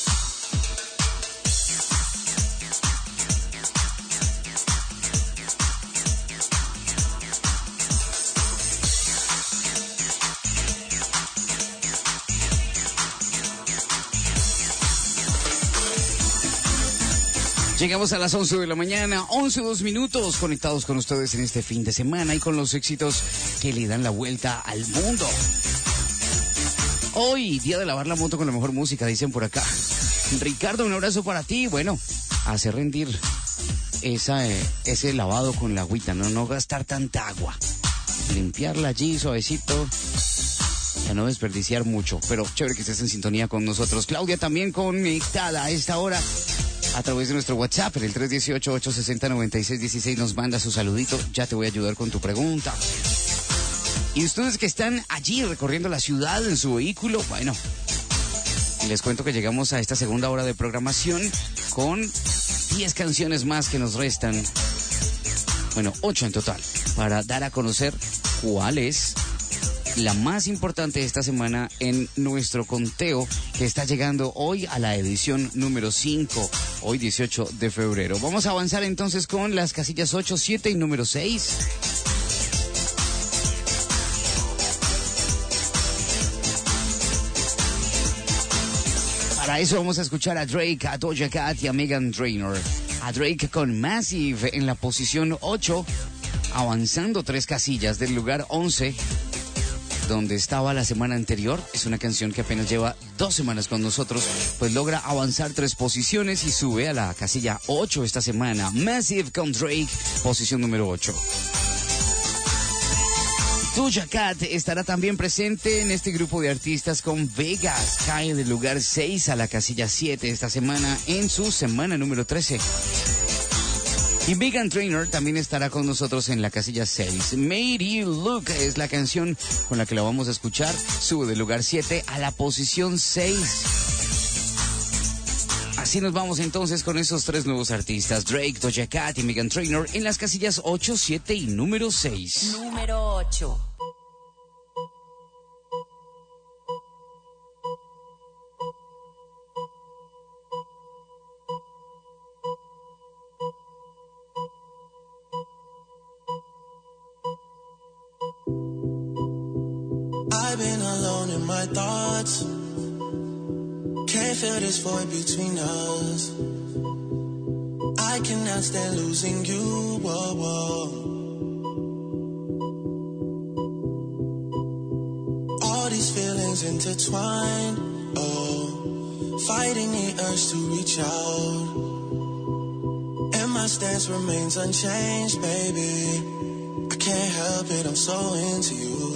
Llegamos a las once de la mañana, once dos minutos, conectados con ustedes en este fin de semana y con los éxitos que le dan la vuelta al mundo. Hoy, día de lavar la moto con la mejor música, dicen por acá. Ricardo, un abrazo para ti. Bueno, hacer rendir esa, eh, ese lavado con la agüita, no, no gastar tanta agua. Limpiarla allí suavecito, a no desperdiciar mucho, pero chévere que estés en sintonía con nosotros. Claudia también conectada a esta hora a través de nuestro WhatsApp, en el tres uno ocho, ocho seis cero, nueve seis uno seis, nos manda su saludito. Ya te voy a ayudar con tu pregunta. Y ustedes que están allí recorriendo la ciudad en su vehículo, bueno, les cuento que llegamos a esta segunda hora de programación con diez canciones más que nos restan. Bueno, ocho en total, para dar a conocer cuál es la más importante de esta semana en nuestro conteo, que está llegando hoy a la edición número cinco, hoy dieciocho de febrero. Vamos a avanzar entonces con las casillas ocho, siete y número seis. Para eso vamos a escuchar a Drake, a Doja Cat y a Meghan Trainor. A Drake con Massive en la posición ocho, avanzando tres casillas del lugar once, donde estaba la semana anterior. Es una canción que apenas lleva dos semanas con nosotros, pues logra avanzar tres posiciones y sube a la casilla ocho esta semana. Massive con Drake, posición número ocho. Doja Cat estará también presente en este grupo de artistas con Vegas. Cae del lugar seis a la casilla siete esta semana en su semana número trece. Y Meghan Trainor también estará con nosotros en la casilla seis. Made You Look es la canción con la que la vamos a escuchar. Sube del lugar siete a la posición seis. Así nos vamos entonces con esos tres nuevos artistas, Drake, Doja Cat y Meghan Trainor, en las casillas ocho, siete y número seis. Número ocho. I've been alone in my thoughts. Can't feel this void between us. I I cannot stand losing you. Whoa, whoa. All these feelings intertwined. Oh, fighting the urge to reach out. And my stance remains unchanged, baby. I can't help it, I'm so into you.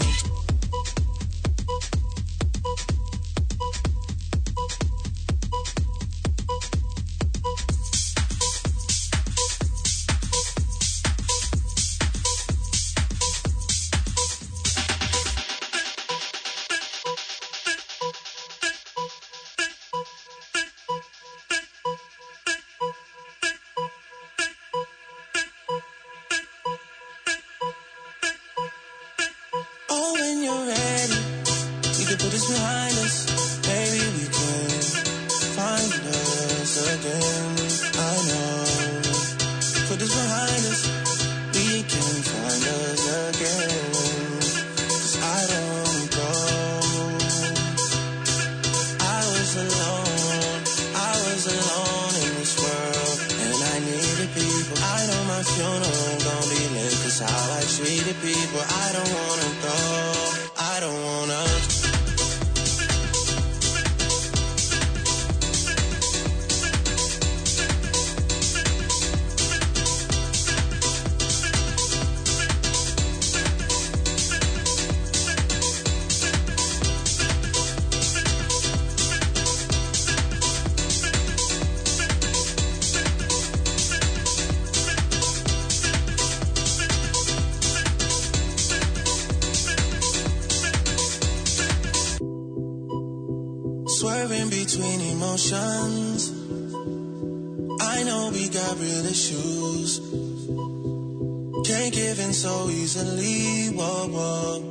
Swerving between emotions. I know we got real issues. Can't give in so easily. Whoa, whoa.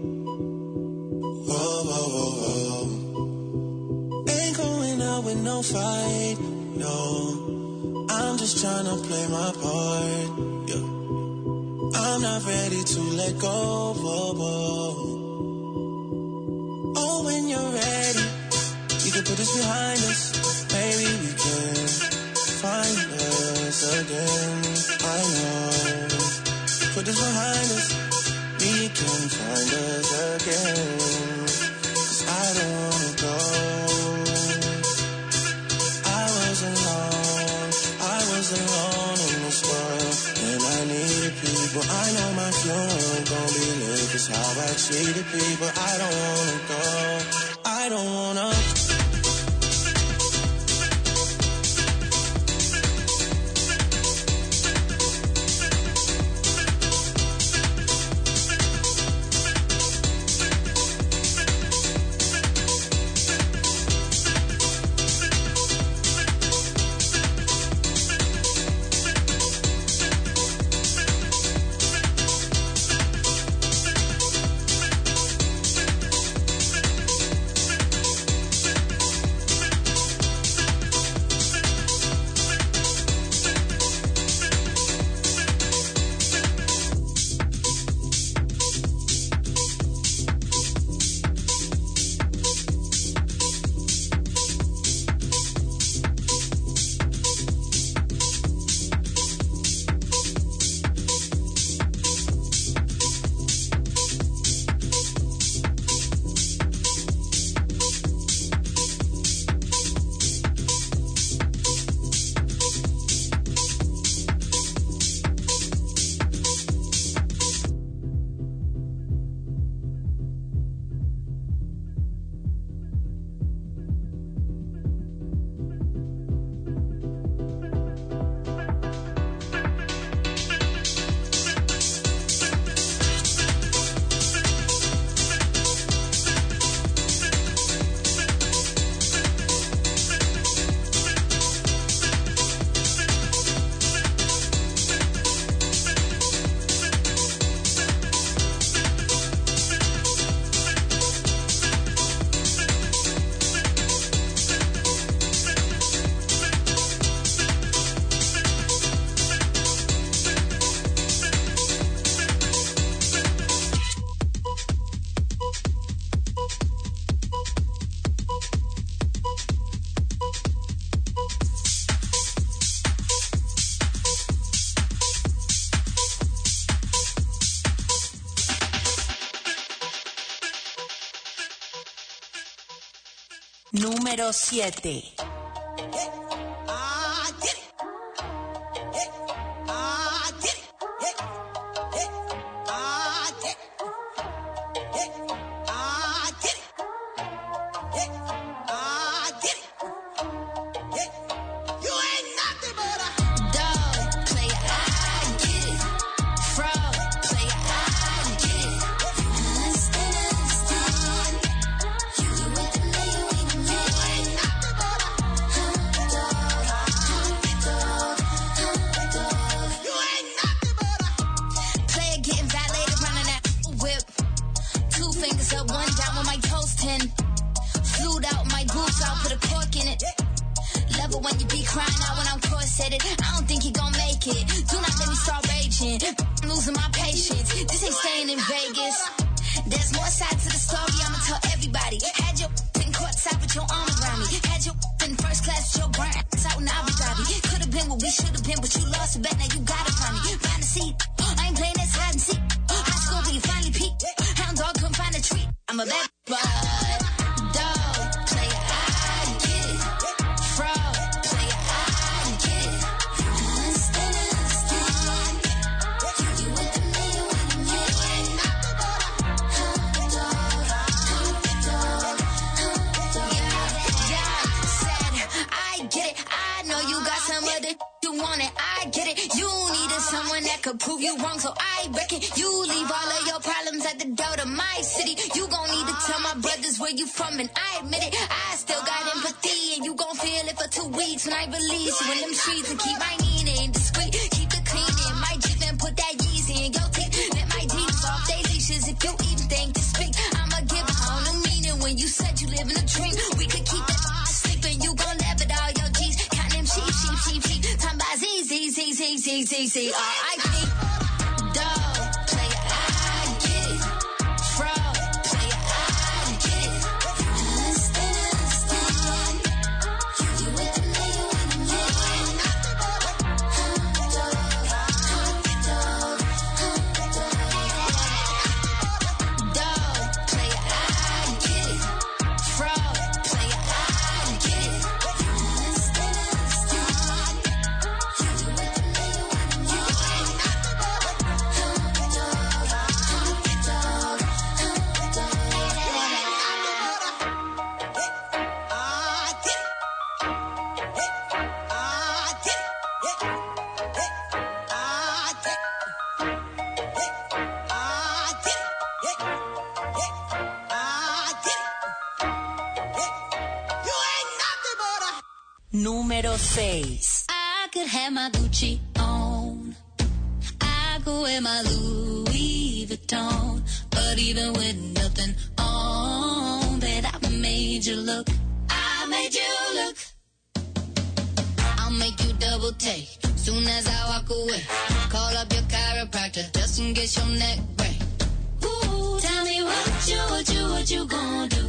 Whoa, whoa, whoa, whoa. Ain't going out with no fight. No, I'm just trying to play my part. Yeah. I'm not ready to let go. Whoa, whoa. Oh, when you're ready, we can put this behind us. Maybe we can find us again. I know. Put this behind us. We can find us again. 'Cause I don't wanna go. I was alone. I was alone in this world. And I needed people. I know my funeral gon' be lit. 'Cause how I treated people. I don't wanna go. I don't wanna. Número siete. Número seis. I could have my Gucci on. I could wear my Louis Vuitton. But even with nothing on, that I made you look. I made you look. I'll make you double take soon as I walk away. Call up your chiropractor just in case your neck break. Ooh, tell me what you, what you, what you gonna do?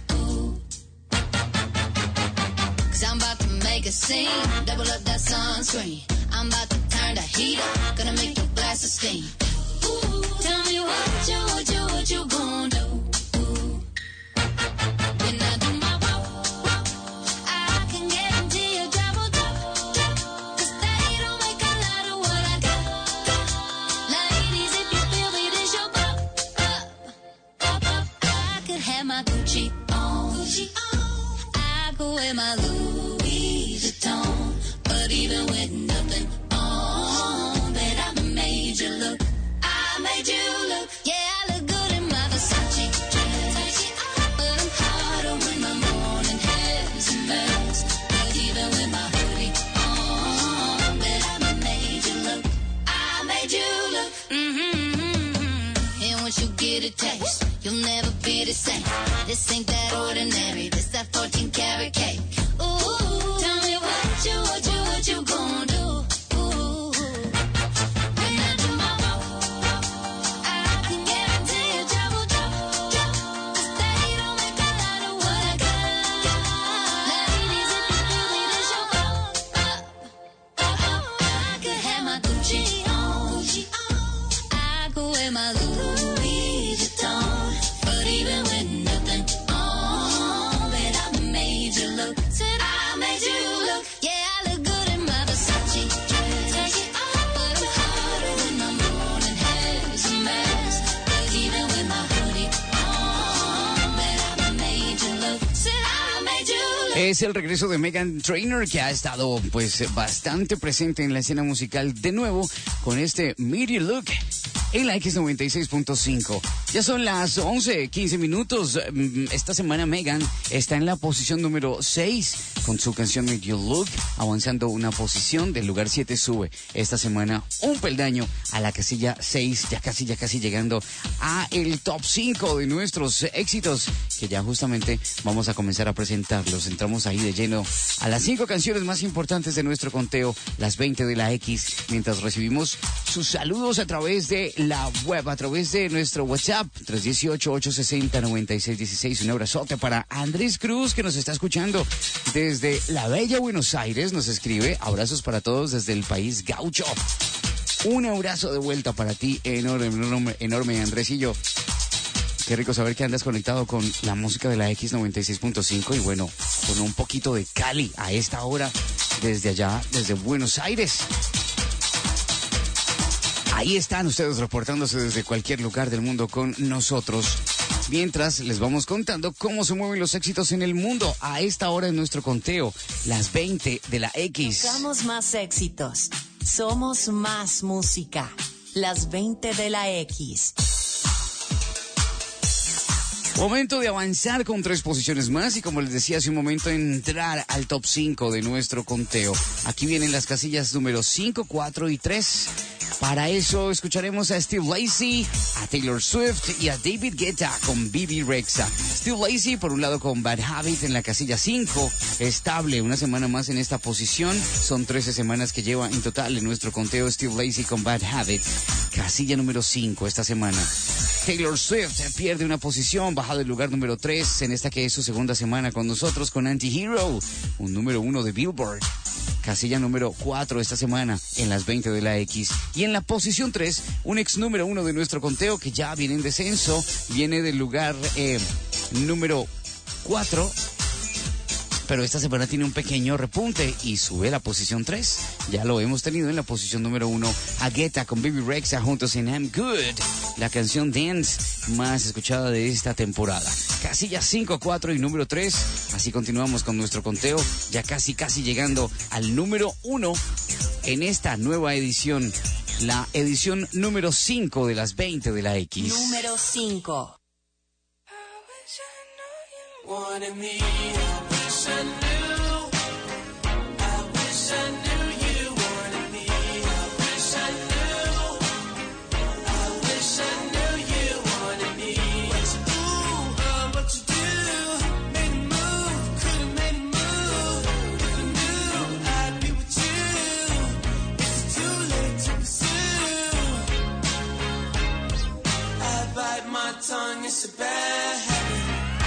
Cause I'm about to make a scene, double up that sunscreen. I'm about to turn the heat up, gonna make your glasses steam. Ooh, tell me what you, what you, what you gonna do? Ooh. When I do my walk, walk, I can guarantee you double, double, double. Cause they don't make a lot of what I got, got. Ladies, if you feel me, this your pop, pop, pop, pop. I could have my Gucci on, Gucci on. I could wear my Louis Vuitton. But even with nothing on, that I made you look. I made you look. Yeah, I look good in my Versace dress. But I'm hotter when my morning hair's a mess. But even with my hoodie on, that I made you look. I made you look. Mm-hmm. And once you get a taste, you'll never be the same. This ain't that ordinary. This that fourteen karat cake. Ooh, tell me what you, what you, what you gonna do? Ooh, when I do my walk, I can guarantee you trouble, trouble, trouble. Cause they don't make a lot of what I got. Ladies, if you feel me, this your fault. Uh, uh, uh, I could have my Gucci on, Gucci on. I could wear my Louis Vuitton. But even with nothing on, that I made Es el regreso de Meghan Trainor, que ha estado pues bastante presente en la escena musical de nuevo con este Media Look en la X noventa y seis punto cinco. Ya son las once, quince minutos. Esta semana Meghan está en la posición número seis con su canción Media Look, avanzando una posición. Del lugar siete sube esta semana un peldaño a la casilla seis, ya casi, ya casi llegando a el top cinco de nuestros éxitos, que ya justamente vamos a comenzar a presentarlos. Entramos ahí de lleno a las cinco canciones más importantes de nuestro conteo, las veinte de la X, mientras recibimos sus saludos a través de la web, a través de nuestro WhatsApp, tres uno ocho, ocho seis cero, nueve seis uno seis. Un abrazote para Andrés Cruz, que nos está escuchando desde la bella Buenos Aires, nos escribe, abrazos para todos desde el país gaucho. Un abrazo de vuelta para ti, enorme, enorme, enorme, Andresillo. Qué rico saber que andas conectado con la música de la X noventa y seis punto cinco y bueno, con un poquito de Cali a esta hora, desde allá, desde Buenos Aires. Ahí están ustedes reportándose desde cualquier lugar del mundo con nosotros, mientras les vamos contando cómo se mueven los éxitos en el mundo a esta hora en nuestro conteo, las veinte de la X. Buscamos más éxitos. Somos más música. Las veinte de la X. Momento de avanzar con tres posiciones más y, como les decía hace un momento, entrar al top cinco de nuestro conteo. Aquí vienen las casillas número cinco, cuatro y tres. Para eso escucharemos a Steve Lacy, a Taylor Swift y a David Guetta con Bibi Rexha. Steve Lacy por un lado con Bad Habit en la casilla cinco, estable una semana más en esta posición. Son trece semanas que lleva en total en nuestro conteo Steve Lacy con Bad Habit. Casilla número cinco esta semana. Taylor Swift pierde una posición, baja del lugar número tres en esta que es su segunda semana con nosotros con Anti-Hero, un número uno de Billboard. Casilla número cuatro esta semana en las veinte de la X. Y en la posición tres, un ex número uno de nuestro conteo que ya viene en descenso, viene del lugar eh, número cuatro, pero esta semana tiene un pequeño repunte y sube a la posición tres. Ya lo hemos tenido en la posición número uno, a Guetta con Bibi Rexha juntos en I'm Good, la canción dance más escuchada de esta temporada. Casilla cinco, cuatro y número tres. Así continuamos con nuestro conteo, ya casi casi llegando al número uno en esta nueva edición, la edición número cinco de las veinte de la X. Número cinco. Tongue, it's a bad habit.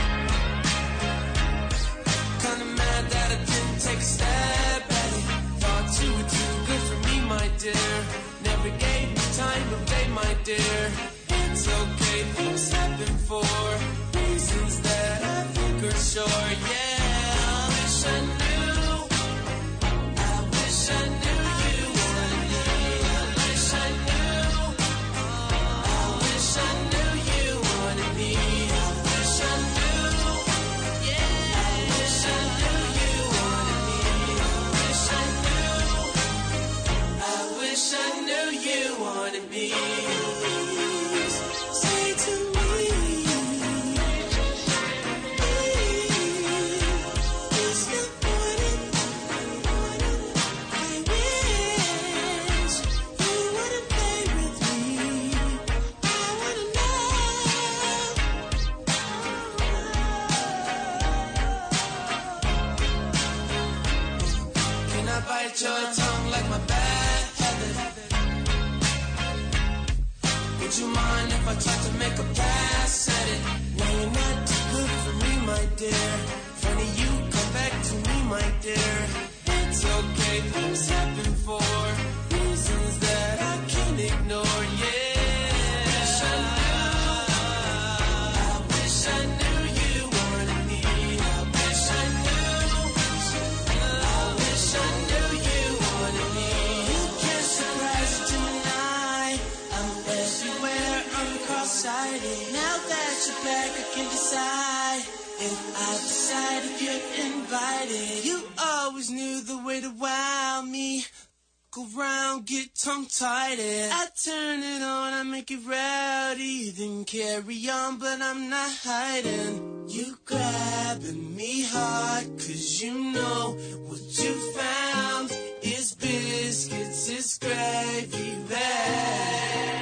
Kinda mad that I didn't take a stab at it. Thought you were too good for me, my dear. Never gave me time of day, my dear. It's okay, things happen for reasons that I think are sure, yeah. I wish I knew, I wish I knew you were me. I wish I knew, I wish I knew. Your tongue like my bad habit. Would you mind if I tried to make a pass at it? No, you're not too good for me, my dear. Funny you come back to me, my dear. It's okay, things happen for reasons that I can't ignore, yeah. Now that you're back, I can decide And I decide if you're invited. You always knew the way to wow me. Go round, get tongue-tied. I turn it on, I make it rowdy. Then carry on, but I'm not hiding. You grabbing me hard, cause you know what you found is biscuits, it's gravy, babe.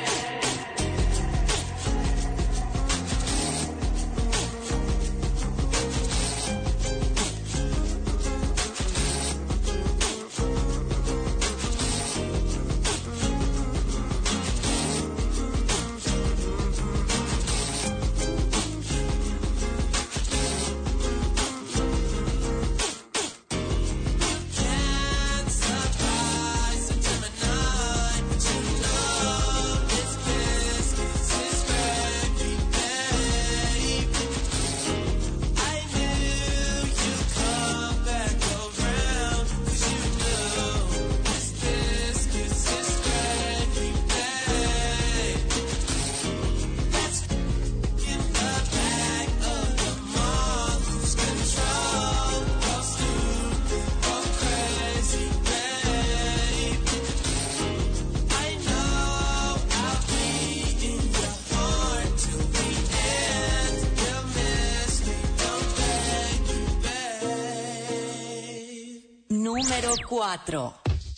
Número cuatro.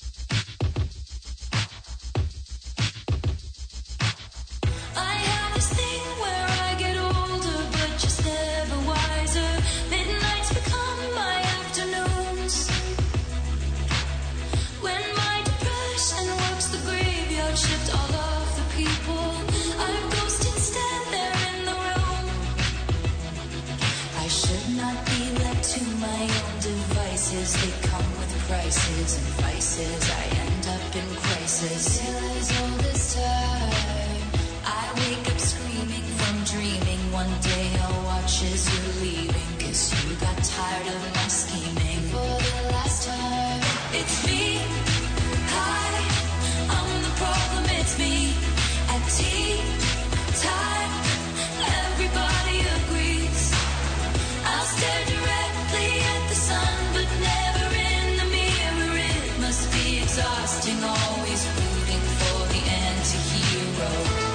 They come with prices and vices. I end up in crisis. Still as old as time. I wake up screaming from dreaming. One day I'll watch as you're leaving. Cause you got tired of my scheming. For the last time. It's me. Hi. I'm the problem. It's me. At tea time. Everybody agrees. I'll stare directly at the sun. But never in the mirror, it must be exhausting, always rooting for the anti-hero.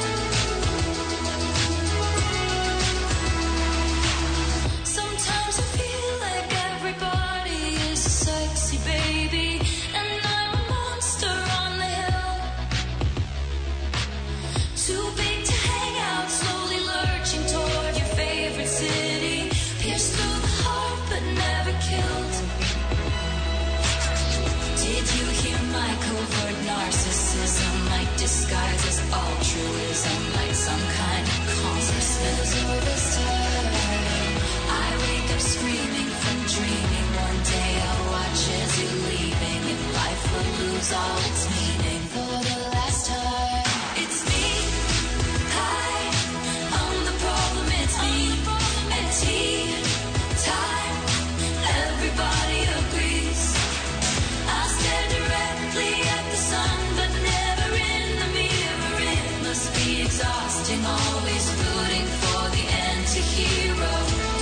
Sometimes I feel like everybody is a sexy baby, and I'm a monster on the hill. Too big to hang out, slowly lurching toward your favorite city. Pierced through the heart, but never killed. Did you hear my covert narcissism? Like disguise as altruism, like some kind of consciousness. All this time, I wake up screaming from dreaming. One day I'll watch as you're leaving, and life will lose all its meaning. For the last time, it's me. Hi, I'm the problem. It's me. At tea time, everybody agrees. I'll stare directly at the sun, but never in the mirror. It must be exhausting, always rooting for the anti-hero.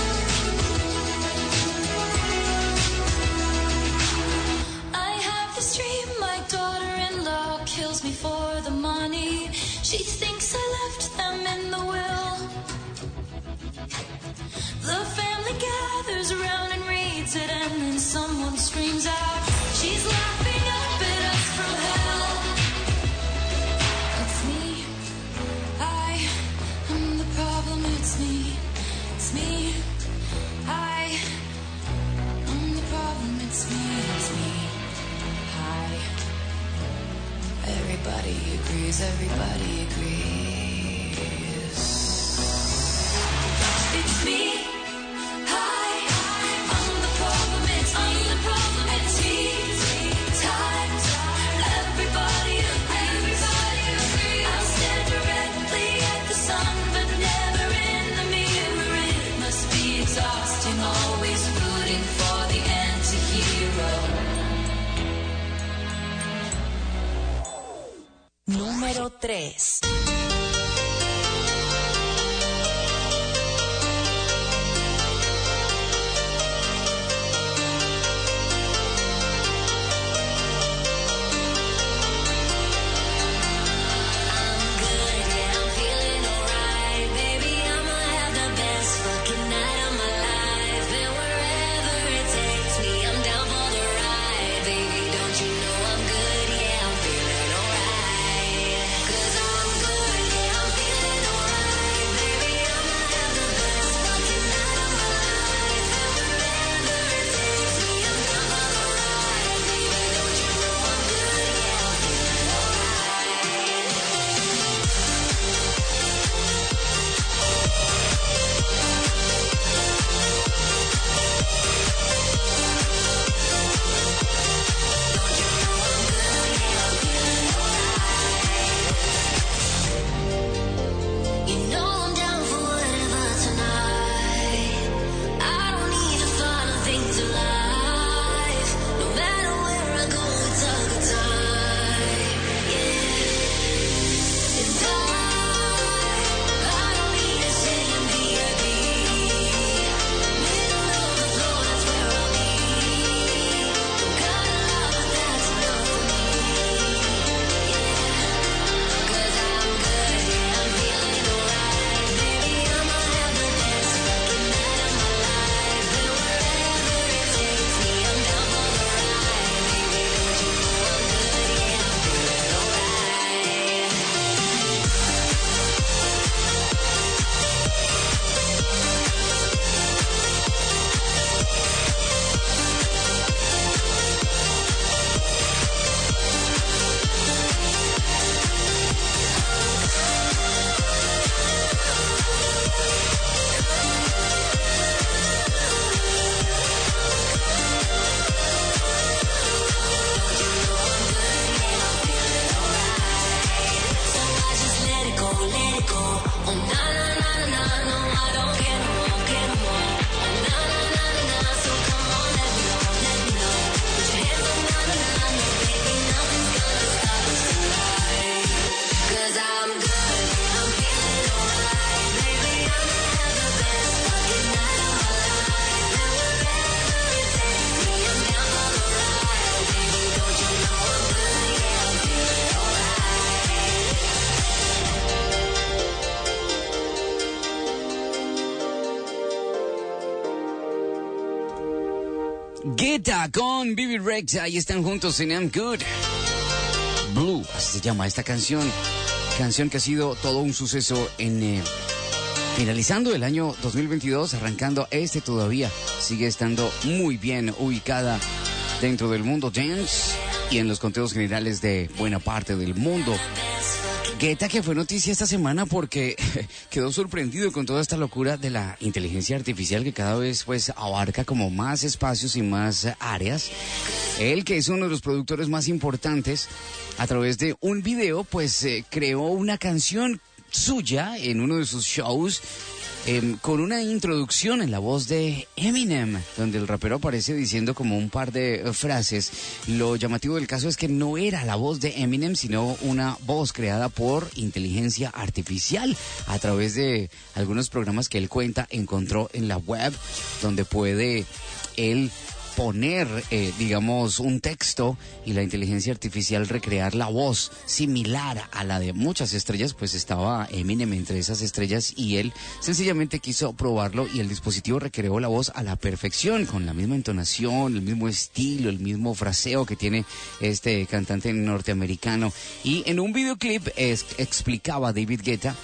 I have this dream, my daughter-in-law kills me for the money. She thinks I left them in the will. The family gathers around and reads it, and then someone screams out, she's laughing up at us from hell. It's me. I am the problem. It's me. It's me. I am the problem. It's me. It's me. Hi. Everybody agrees. Everybody agrees. It's me. Hi. I'm the problem. It's me. I'm the problem. At tea time, everybody agrees. I'll stare directly at the sun, but never in the mirror. It must be exhausting, always rooting for the anti-hero. Número tres. Guetta con Bibi Rexha, ahí están juntos en I'm Good. Blue, así se llama esta canción. Canción que ha sido todo un suceso en... Eh, finalizando el año dos mil veintidós, arrancando este todavía. Sigue estando muy bien ubicada dentro del mundo dance y en los conteos generales de buena parte del mundo. Guetta, que fue noticia esta semana porque quedó sorprendido con toda esta locura de la inteligencia artificial que cada vez pues abarca como más espacios y más áreas. Él, que es uno de los productores más importantes, a través de un video pues eh, creó una canción suya en uno de sus shows eh, con una introducción en la voz de Eminem, donde el rapero aparece diciendo como un par de uh, frases. Lo llamativo del caso es que no era la voz de Eminem, sino una voz creada por inteligencia artificial a través de algunos programas que él cuenta encontró en la web, donde puede él poner, eh, digamos, un texto y la inteligencia artificial recrear la voz similar a la de muchas estrellas. Pues estaba Eminem entre esas estrellas y él sencillamente quiso probarlo y el dispositivo recreó la voz a la perfección, con la misma entonación, el mismo estilo, el mismo fraseo que tiene este cantante norteamericano. Y en un videoclip es, explicaba David Guetta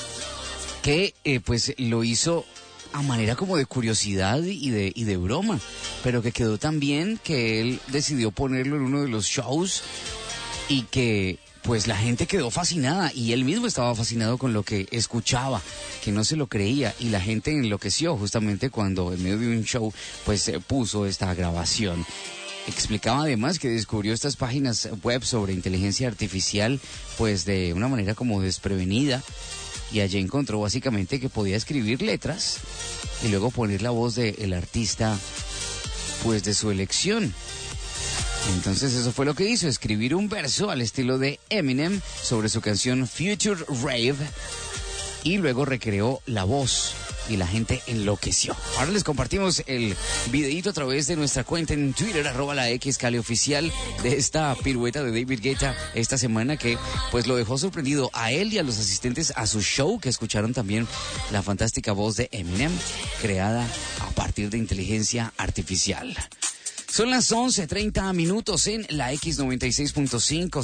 que eh, pues lo hizo a manera como de curiosidad y de, y de broma, pero que quedó tan bien que él decidió ponerlo en uno de los shows y que pues la gente quedó fascinada y él mismo estaba fascinado con lo que escuchaba, que no se lo creía, y la gente enloqueció justamente cuando en medio de un show pues eh, puso esta grabación. Explicaba además que descubrió estas páginas web sobre inteligencia artificial pues de una manera como desprevenida, y allí encontró básicamente que podía escribir letras y luego poner la voz del artista pues de su elección. Entonces eso fue lo que hizo, escribir un verso al estilo de Eminem sobre su canción Future Rave, y luego recreó la voz y la gente enloqueció. Ahora les compartimos el videíto a través de nuestra cuenta en Twitter, arroba la X Cali Oficial, de esta pirueta de David Guetta esta semana que pues lo dejó sorprendido a él y a los asistentes a su show, que escucharon también la fantástica voz de Eminem creada a partir de inteligencia artificial. Son las once treinta minutos en la X noventa y seis punto cinco.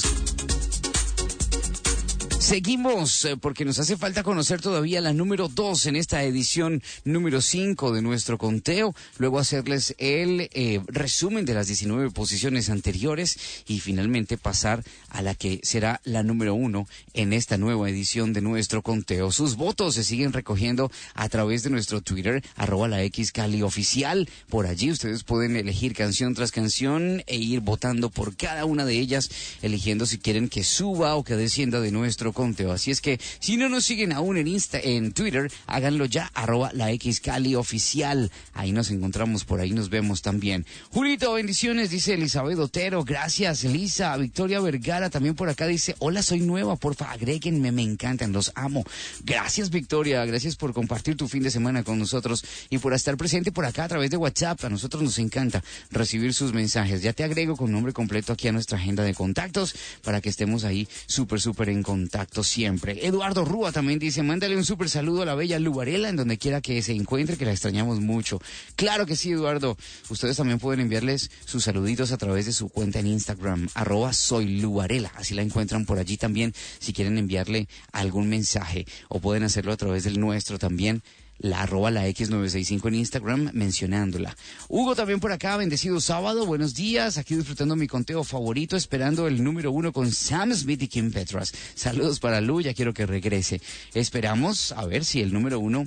Seguimos eh, porque nos hace falta conocer todavía la número dos en esta edición número cinco de nuestro conteo, luego hacerles el eh, resumen de las diecinueve posiciones anteriores y finalmente pasar a la que será la número uno en esta nueva edición de nuestro conteo. Sus votos se siguen recogiendo a través de nuestro Twitter, arroba la X Cali Oficial. Por allí ustedes pueden elegir canción tras canción e ir votando por cada una de ellas, eligiendo si quieren que suba o que descienda de nuestro conteo. Así es que si no nos siguen aún en Insta, en Twitter, háganlo ya, arroba la X Cali Oficial. Ahí nos encontramos, por ahí nos vemos también. Julito, bendiciones, dice Elizabeth Otero. Gracias, Elisa. Victoria Vergara también por acá dice, hola, soy nueva, porfa, agréguenme, me encantan, los amo. Gracias, Victoria, gracias por compartir tu fin de semana con nosotros y por estar presente por acá a través de WhatsApp. A nosotros nos encanta recibir sus mensajes. Ya te agrego con nombre completo aquí a nuestra agenda de contactos para que estemos ahí súper, súper en contacto siempre. Eduardo Rúa también dice, mándale un súper saludo a la bella Lubarela en donde quiera que se encuentre, que la extrañamos mucho. Claro que sí, Eduardo. Ustedes también pueden enviarles sus saluditos a través de su cuenta en Instagram, arroba soy Lubarela. Así la encuentran por allí también si quieren enviarle algún mensaje, o pueden hacerlo a través del nuestro también, la arroba la X novecientos sesenta y cinco en Instagram, mencionándola. Hugo también por acá, bendecido sábado, buenos días, aquí disfrutando mi conteo favorito, esperando el número uno con Sam Smith y Kim Petras. Saludos para Lu, ya quiero que regrese. Esperamos a ver si el número uno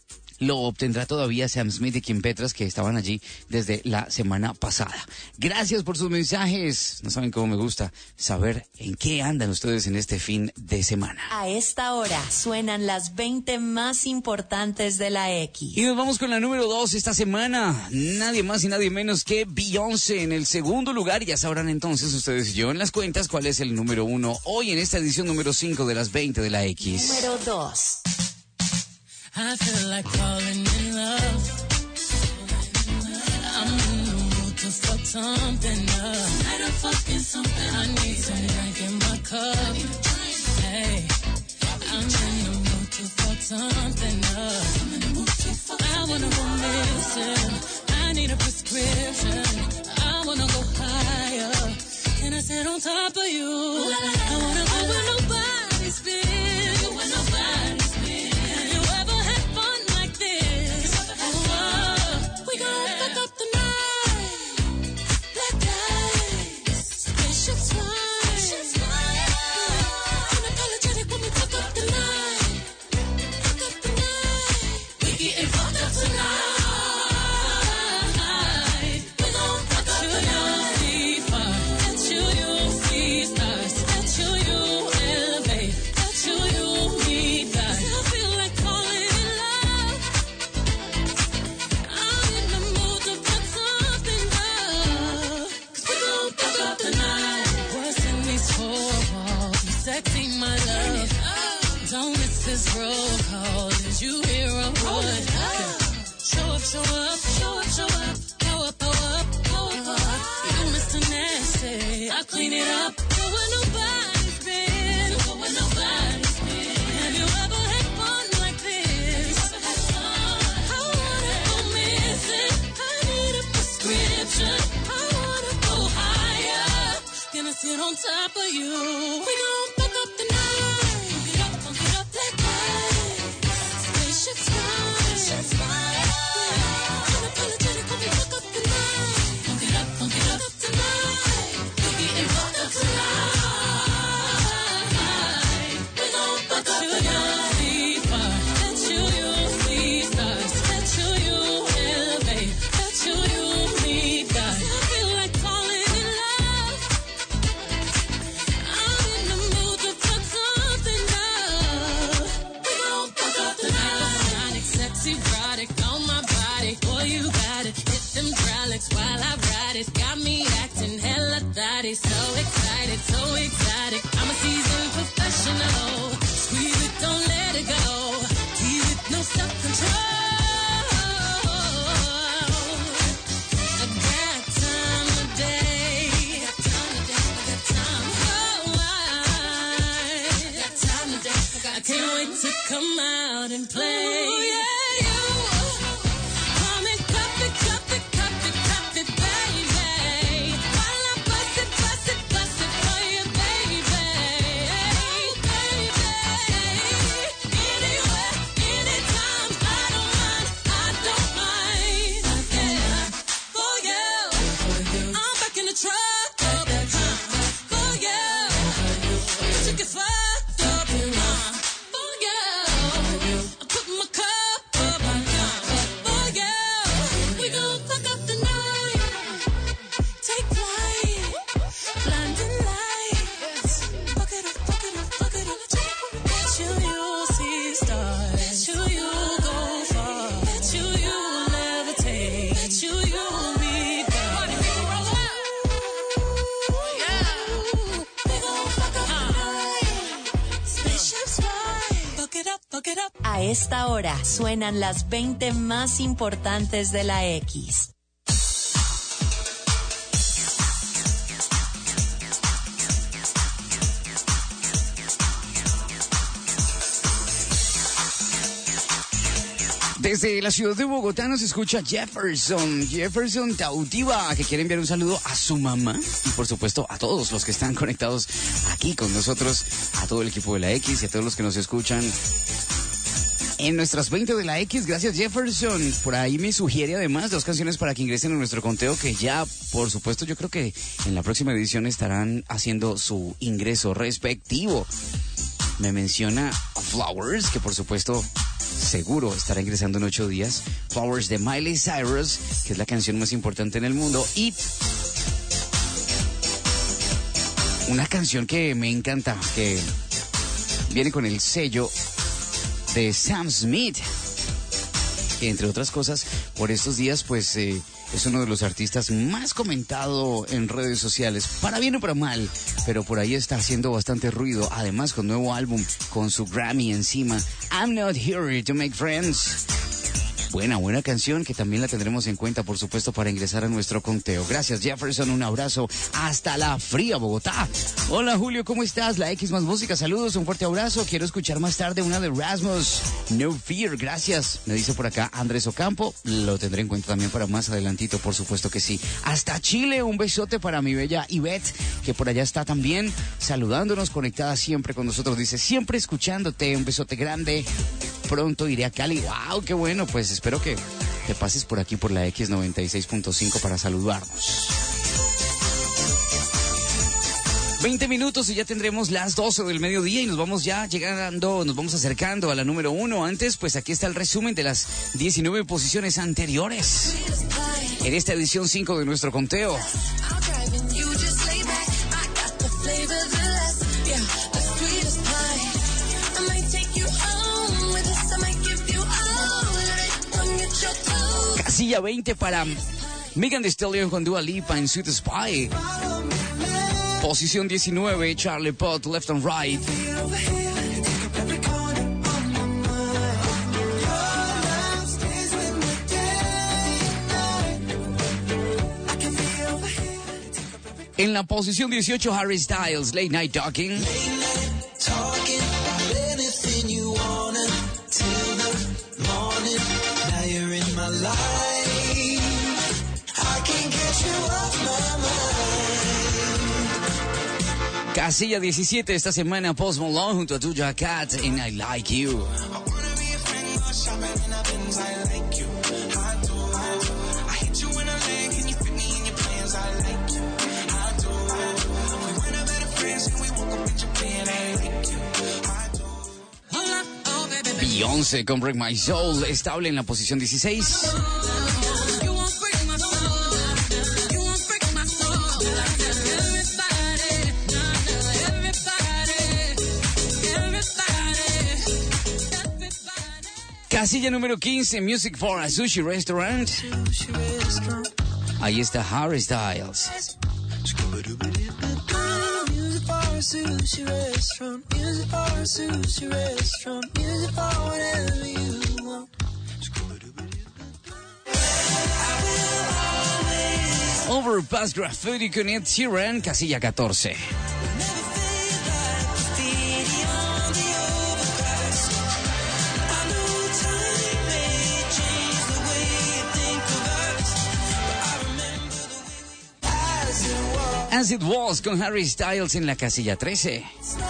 lo obtendrá todavía Sam Smith y Kim Petras, que estaban allí desde la semana pasada. Gracias por sus mensajes. No saben cómo me gusta saber en qué andan ustedes en este fin de semana. A esta hora suenan las veinte más importantes de la X. Y nos vamos con la número dos esta semana. Nadie más y nadie menos que Beyoncé en el segundo lugar. Ya sabrán entonces ustedes y yo en las cuentas cuál es el número uno hoy en esta edición número cinco de las veinte de la X. Número dos. I feel like falling in love. I'm in the mood to fuck something up. Tonight I'm fucking something. I need some drink in my cup. Hey, I'm in the mood to fuck something up. I wanna go missing. I need a prescription. sit on top of you. I wanna go where nobody's been. Go where nobody's been. Have you ever had fun like this? Oh, we gon' fuck up the night. Black eyes, spaceships fly. Spaceships fly. Unapologetic when we fuck up the night. Fuck up the night. We getting fucked up tonight. This roll call, did you hear a word? Show up, show up, show up, show up, show up, show up, show up. You Mister Nasty, I clean it up. Go where nobody's been, go where nobody's been. Have you ever had fun like this? I wanna go missing, I need a prescription. I wanna go higher, gonna sit on top of you. We gon' fuck up the night. While I ride it, got me acting hella thotty. So excited, so exotic. I'm a seasoned professional. Squeeze it, don't let it go. Tease it, no self-control. I got time today. I got time today. I got time. Oh, I got time today. I, got I can't time. wait to come out and play. Ooh, yeah. A esta hora suenan las veinte más importantes de la X. Desde la ciudad de Bogotá nos escucha Jefferson, Jefferson Tautiva, que quiere enviar un saludo a su mamá y por supuesto a todos los que están conectados aquí con nosotros, a todo el equipo de la X y a todos los que nos escuchan en nuestras veinte de la X. Gracias, Jefferson. Por ahí me sugiere además dos canciones para que ingresen a nuestro conteo, que ya, por supuesto, yo creo que en la próxima edición estarán haciendo su ingreso respectivo. Me menciona Flowers, que por supuesto seguro estará ingresando en ocho días. Flowers de Miley Cyrus, que es la canción más importante en el mundo. Y una canción que me encanta, que viene con el sello de Sam Smith, que entre otras cosas por estos días pues eh, es uno de los artistas más comentado en redes sociales, para bien o para mal, pero por ahí está haciendo bastante ruido, además con nuevo álbum, con su Grammy encima. I'm not here to make friends. Buena, buena canción que también la tendremos en cuenta, por supuesto, para ingresar a nuestro conteo. Gracias, Jefferson. Un abrazo hasta la fría Bogotá. Hola, Julio, ¿cómo estás? La X más música. Saludos, un fuerte abrazo. Quiero escuchar más tarde una de Rasmus. No Fear, gracias. Me dice por acá Andrés Ocampo. Lo tendré en cuenta también para más adelantito, por supuesto que sí. Hasta Chile, un besote para mi bella Ivette, que por allá está también saludándonos, conectada siempre con nosotros. Dice, siempre escuchándote. Un besote grande. Pronto iré a Cali. ¡Wow! ¡Qué bueno! Pues espero que te pases por aquí por la X noventa y seis punto cinco para saludarnos. veinte minutos y ya tendremos las doce del mediodía y nos vamos ya llegando, nos vamos acercando a la número uno. Antes, pues aquí está el resumen de las diecinueve posiciones anteriores en esta edición cinco de nuestro conteo. Casilla veinte para Megan Thee Stallion con Dua Lipa en Sweet Spy. Posición diecinueve, Charlie Puth, Left and Right. En la posición dieciocho, Harry Styles, Late Night Talking. Casilla diecisiete esta semana, Post Malone junto a Doja Cat en I Like You. Beyoncé con Break My Soul, estable en la posición dieciséis. Casilla número quince, Music for a Sushi Restaurant. Ahí está Harry Styles. Overpass Graffiti con Ed Sheeran, casilla catorce. As It Was con Harry Styles en la casilla trece.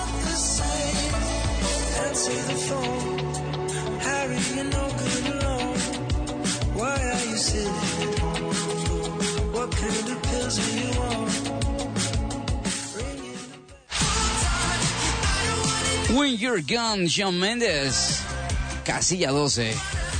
When You're Gone, Shawn Mendes, casilla doce.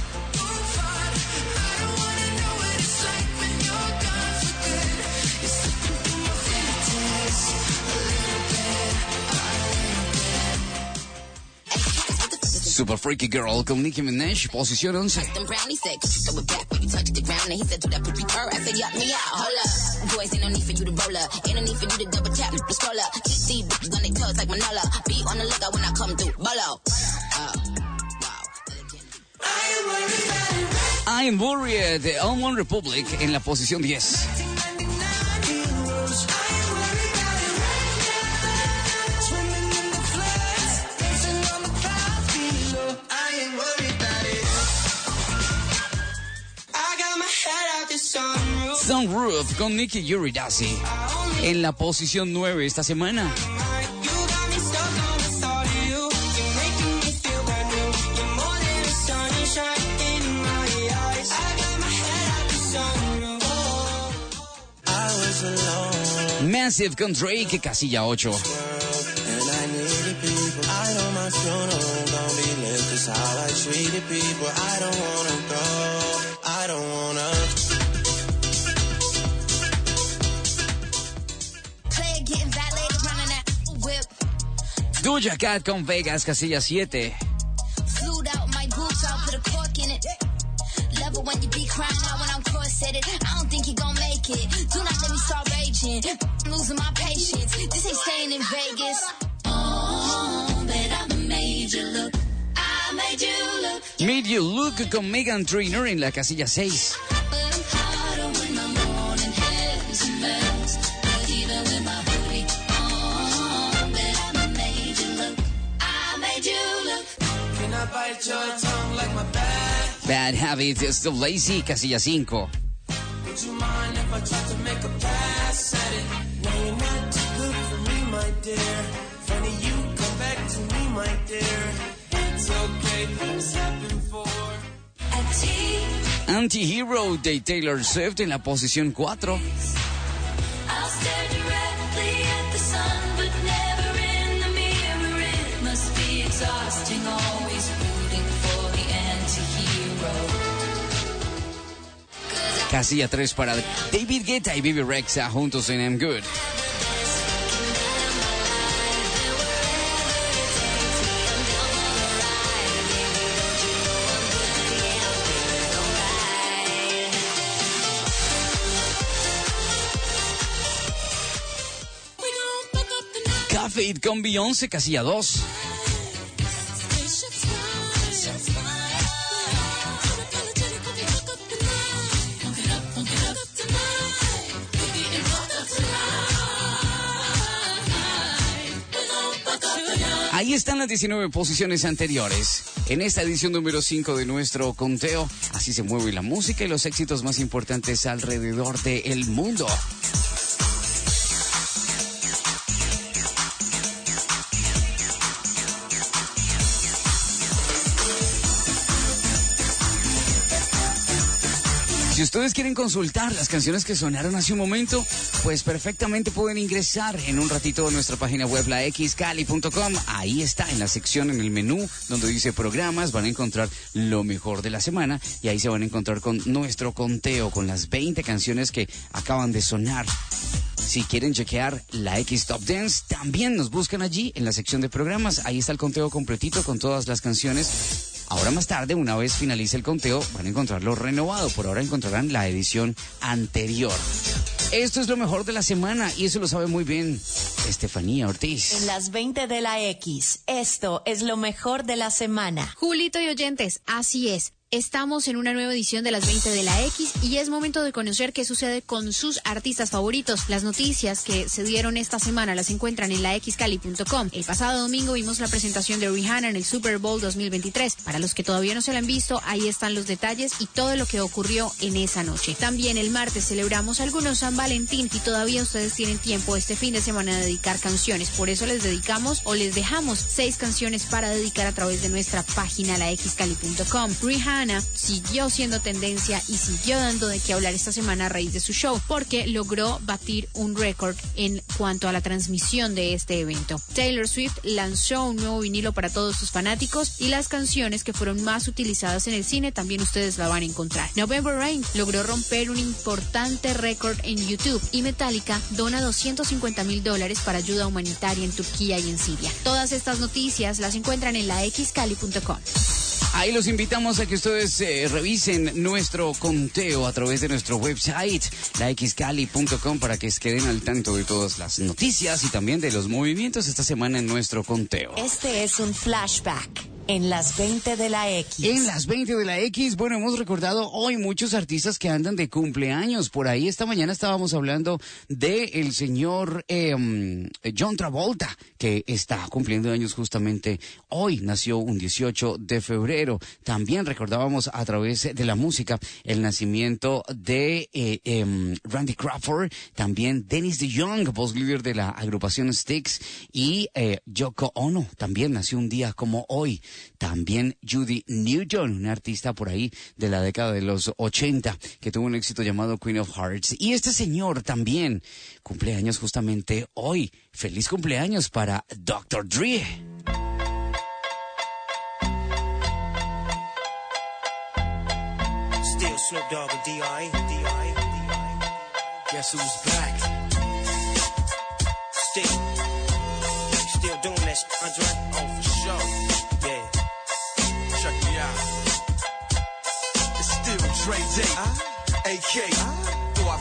Super Freaky Girl con Nicki Minaj, posición once. I Am Worried de All One Republic en la posición diez. Sunroof con Nicki Yuridasi en la posición nueve esta semana. Massive con Drake, casilla ocho. Doja Cat con Vegas, casilla siete. Oh, but I made you look. I made you look. Made You Look con Meghan Trainor en la casilla seis. Bad Habits es The Lazy, casilla cinco. Anti-Hero de Taylor Swift en la posición cuatro. Casilla tres para David Guetta y Bebe Rexha juntos en I'm Good. Fade con Beyoncé, casilla dos. Ahí están las diecinueve posiciones anteriores. En esta edición número cinco de nuestro conteo, así se mueve la música y los éxitos más importantes alrededor del mundo. Si ustedes quieren consultar las canciones que sonaron hace un momento, pues perfectamente pueden ingresar en un ratito a nuestra página web, la x cali punto com. Ahí está, en la sección, en el menú, donde dice programas, van a encontrar lo mejor de la semana y ahí se van a encontrar con nuestro conteo, con las veinte canciones que acaban de sonar. Si quieren chequear la X Top Dance, también nos buscan allí en la sección de programas. Ahí está el conteo completito con todas las canciones. Ahora más tarde, una vez finalice el conteo, van a encontrarlo renovado. Por ahora encontrarán la edición anterior. Esto es lo mejor de la semana y eso lo sabe muy bien Estefanía Ortiz. En las veinte de la X, esto es lo mejor de la semana. Julito y oyentes, así es. Estamos en una nueva edición de las veinte de la X y es momento de conocer qué sucede con sus artistas favoritos. Las noticias que se dieron esta semana las encuentran en la x cali punto com. El pasado domingo vimos la presentación de Rihanna en el Super Bowl dos mil veintitrés. Para los que todavía no se la han visto, ahí están los detalles y todo lo que ocurrió en esa noche. También el martes celebramos algunos San Valentín y todavía ustedes tienen tiempo este fin de semana de dedicar canciones. Por eso les dedicamos o les dejamos seis canciones para dedicar a través de nuestra página la x cali punto com. Rihanna siguió siendo tendencia y siguió dando de qué hablar esta semana a raíz de su show, porque logró batir un récord en cuanto a la transmisión de este evento. Taylor Swift lanzó un nuevo vinilo para todos sus fanáticos y las canciones que fueron más utilizadas en el cine también ustedes la van a encontrar. November Rain logró romper un importante récord en YouTube y Metallica dona doscientos cincuenta mil dólares para ayuda humanitaria en Turquía y en Siria. Todas estas noticias las encuentran en la x cali punto com. Ahí los invitamos a que ustedes eh, revisen nuestro conteo a través de nuestro website, la x cali punto com, para que se queden al tanto de todas las noticias y también de los movimientos esta semana en nuestro conteo. Este es un flashback en las veinte de la X. En las veinte de la X, bueno, hemos recordado hoy muchos artistas que andan de cumpleaños. Por ahí esta mañana estábamos hablando de el señor eh, John Travolta, que está cumpliendo años justamente hoy. Nació un dieciocho de febrero. También recordábamos a través de la música el nacimiento de eh, eh, Randy Crawford, también Dennis DeYoung, voz líder de la agrupación Styx, y eh, Yoko Ono, también nació un día como hoy. También Judy Newton, una artista por ahí de la década de los ochenta, que tuvo un éxito llamado Queen of Hearts. Y este señor también cumpleaños justamente hoy. Feliz cumpleaños para doctor Dre. Still Snoop Dogg and D I Guess who's back? Still, still doing this, Andre? Oh, for sure. Yeah. Check me out. It's still Dre Day, uh, A K. Uh, though I've grown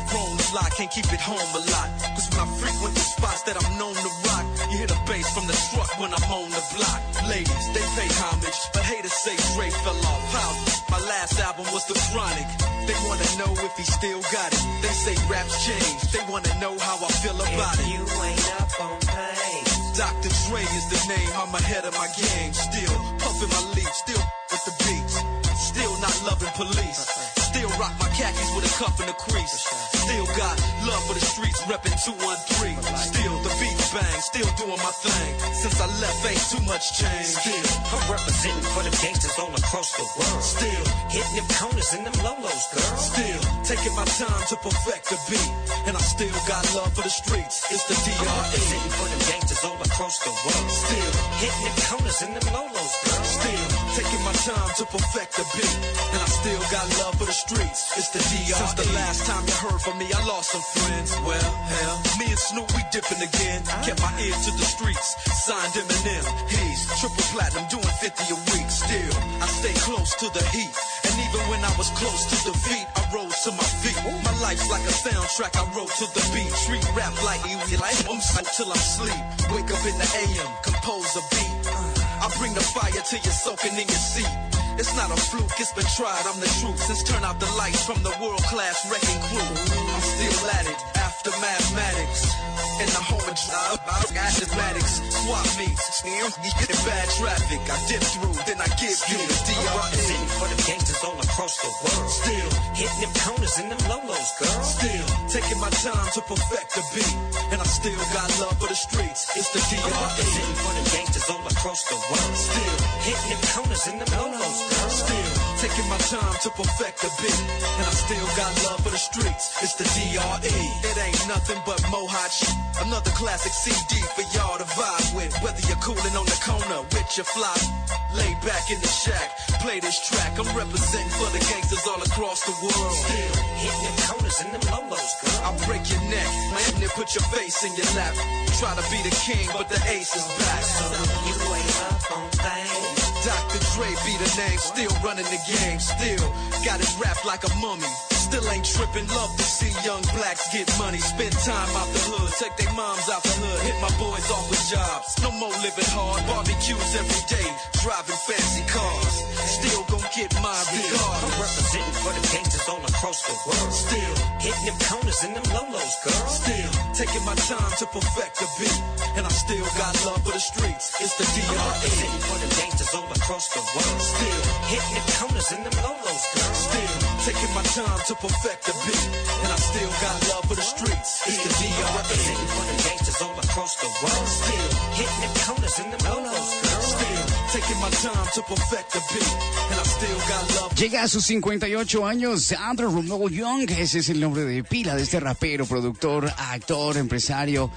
lie, can't keep it home a lot. Cause when I frequent the spots that I'm known to rock, you hear the bass from the truck when I'm on the block. Ladies, they pay homage, but haters say Dre fell off. How? My last album was The Chronic. They wanna know if he still got it. They say raps change, they wanna know how I feel about if it. You ain't up on pain. Doctor Dre is the name, I'm ahead of my game. Still puffin' my leaf, still with the beats. Still not loving police. Still rock my khakis with a cuff and a crease. Still got love for the streets, reppin' two one three. Still the beat bang, still doing my thing. Since I left, ain't too much change. Still, I'm representing for the gangsters all across the world. Still hitting them corners and them lolos, girl. Still taking my time to perfect the beat. And I still got love for the streets. It's the D R E. I'm representing for them gangsters all across the world. Still hitting them corners and them lolos, girl. Still taking my time to perfect the beat. And I still got love for the streets. It's the D R E. Since the last time you heard from me, I lost some friends. Well, hell, me and Snoop, we dipping again. Kept my ear to the streets. Signed Eminem. He's triple platinum, doing fifty a week. Still, I stay close to the heat. And even when I was close to defeat, I rose to my feet. My life's like a soundtrack, I wrote to the beat. Street rap like you, like I'm till I'm sleep. Wake up in the A M, compose a beat. I bring the fire till you're soaking in your seat. It's not a fluke, it's been tried, I'm the truth. Since turn out the lights from the world-class wrecking crew, I'm still at it, after mathematics. In the home of asthmatics, swap meets, in bad traffic. I dip through, then I give you the D R E. I'm representing for the gangsters all across the world. Still hitting them corners and them lolos, girl. Still taking my time to perfect the beat. And I still got love for the streets. It's the D R E. I'm representing for the gangsters all across the world. Still hitting them corners and them lolos, girl. Still taking my time to perfect the beat. And I still got love for the streets. It's the D R E. It ain't nothing but mohawk shit. Another classic C D for y'all to vibe with. Whether you're coolin' on the corner with your fly, lay back in the shack, play this track. I'm representing for the gangsters all across the world. Still hitting them corners and them lolos, girl. I'll break your neck, man, then put your face in your lap. Try to be the king, but the ace is back. So you ain't up on things. Doctor Dre be the name, still running the game, still got it wrapped like a mummy. Still ain't tripping, love to see young blacks get money. Spend time out the hood, take their moms out the hood. Hit my boys off with jobs, no more living hard. Barbecues every day, driving fancy cars. Still gon' get mine regardless. I'm representing for the gangsters all across the world. Still hitting them corners and them lolos, girl. Still taking my time to perfect the beat. And I still got love for the streets. It's the D R E. I'm representing for the gangsters all across the world. Still hitting them corners and them lolos, girl. Still taking my time to perfect the beat. And I still got love for the streets. It's the D R E. I'm representing for the gangsters all across the world. Still hitting them corners and them lolos, girl. Still taking my time to perfect the beat. And I still got love. Llega a sus cincuenta y ocho años Andrew Rumble Young. Ese es el nombre de pila de este rapero, productor, actor, empresario.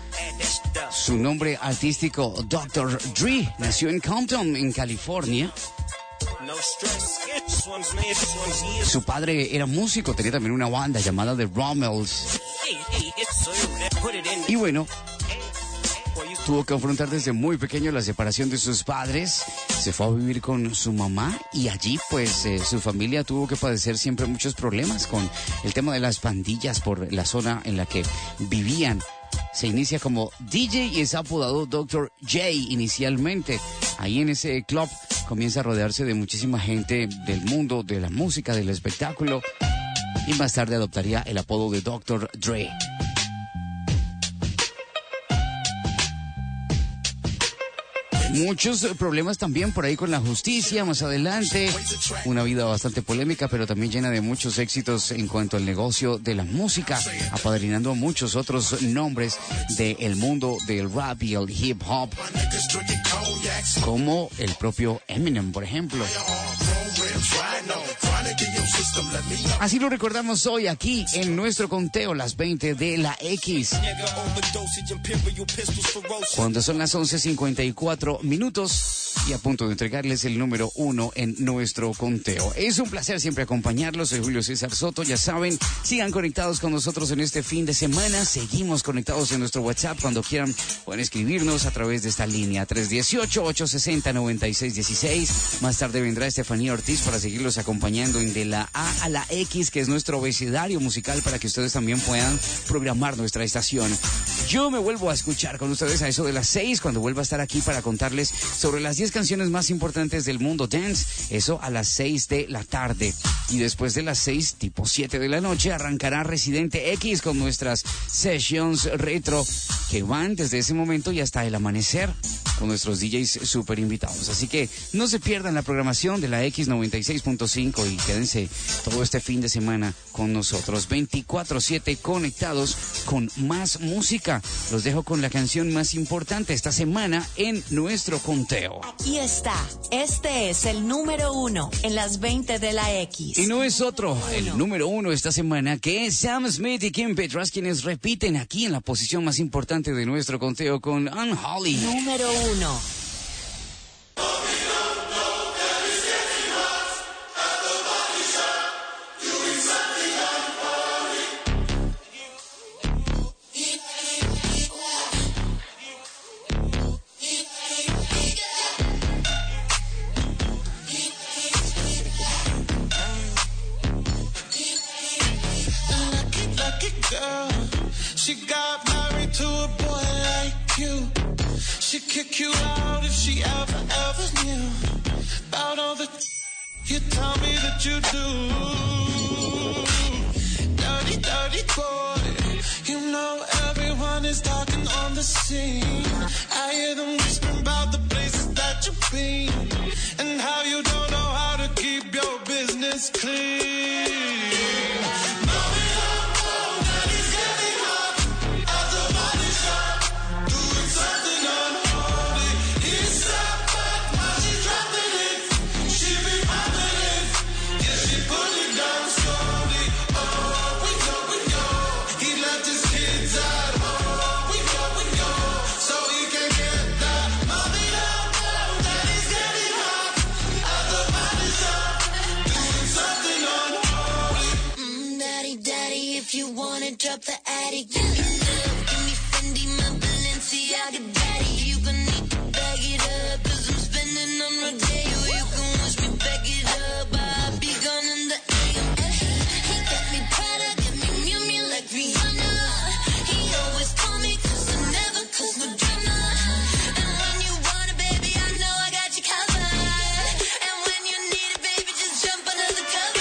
Su nombre artístico, doctor Dre. Nació en Compton, en California. Su padre era músico, tenía también una banda llamada The Rommels. Y bueno, tuvo que afrontar desde muy pequeño la separación de sus padres. Se fue a vivir con su mamá y allí pues eh, su familia tuvo que padecer siempre muchos problemas con el tema de las pandillas por la zona en la que vivían. Se inicia como D J y es apodado doctor J inicialmente. Ahí en ese club comienza a rodearse de muchísima gente del mundo de la música, del espectáculo, y más tarde adoptaría el apodo de doctor Dre. Muchos problemas también por ahí con la justicia más adelante. Una vida bastante polémica, pero también llena de muchos éxitos en cuanto al negocio de la música, apadrinando a muchos otros nombres del mundo del rap y el hip hop, como el propio Eminem, por ejemplo. Así lo recordamos hoy aquí en nuestro conteo, las veinte de la X. Cuando son las once cincuenta y cuatro minutos. y a punto de entregarles el número uno en nuestro conteo. Es un placer siempre acompañarlos. Soy Julio César Soto. Ya saben, sigan conectados con nosotros en este fin de semana. Seguimos conectados en nuestro WhatsApp. Cuando quieran pueden escribirnos a través de esta línea tres uno ocho, ocho seis cero, nueve seis uno seis. Más tarde vendrá Estefanía Ortiz para seguirlos acompañando en De la A a la X, que es nuestro abecedario musical para que ustedes también puedan programar nuestra estación. Yo me vuelvo a escuchar con ustedes a eso de las seis, cuando vuelva a estar aquí para contarles sobre las diez canciones más importantes del mundo dance. Eso a las seis de la tarde. Y después de las seis, tipo siete de la noche, arrancará Residente X con nuestras sessions retro que van desde ese momento y hasta el amanecer con nuestros D Js súper invitados. Así que no se pierdan la programación de la X noventa y seis punto cinco y quédense todo este fin de semana con nosotros. veinticuatro siete conectados con más música. Los dejo con la canción más importante esta semana en nuestro conteo. Aquí está. Este es el número uno en las veinte de la X. Y no es otro, el número uno esta semana, que es Sam Smith y Kim Petras, quienes repiten aquí en la posición más importante de nuestro conteo con Unholy. Número uno. She got married to a boy like you. She'd kick you out if she ever, ever knew about all the you tell me that you do. Dirty, dirty boy. You know everyone is talking on the scene. I hear them whispering about the places that you've been and how you don't know how to keep your business clean. If you wanna drop the attic, give me love, give me Fendi, my Balenciaga daddy. You gon' need to bag it up, cause I'm spending on Rodeo. You can wish me back it up, I'll be gone in the A M. He got me Prada, got me Miu Miu like Rihanna. He always call me cause I never cause no drama. And when you want it, baby, I know I got you covered. And when you need it, baby, just jump under the covers.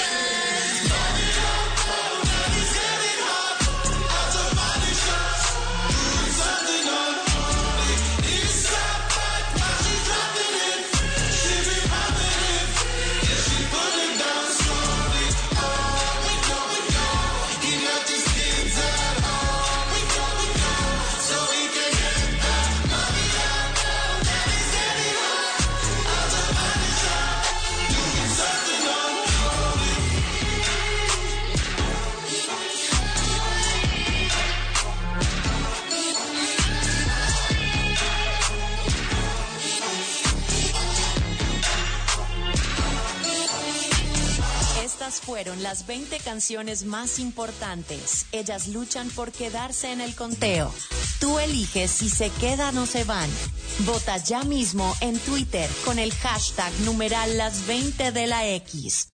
Fueron las veinte canciones más importantes. Ellas luchan por quedarse en el conteo. Tú eliges si se quedan o se van. Vota ya mismo en Twitter con el hashtag numeral las veinte de la X.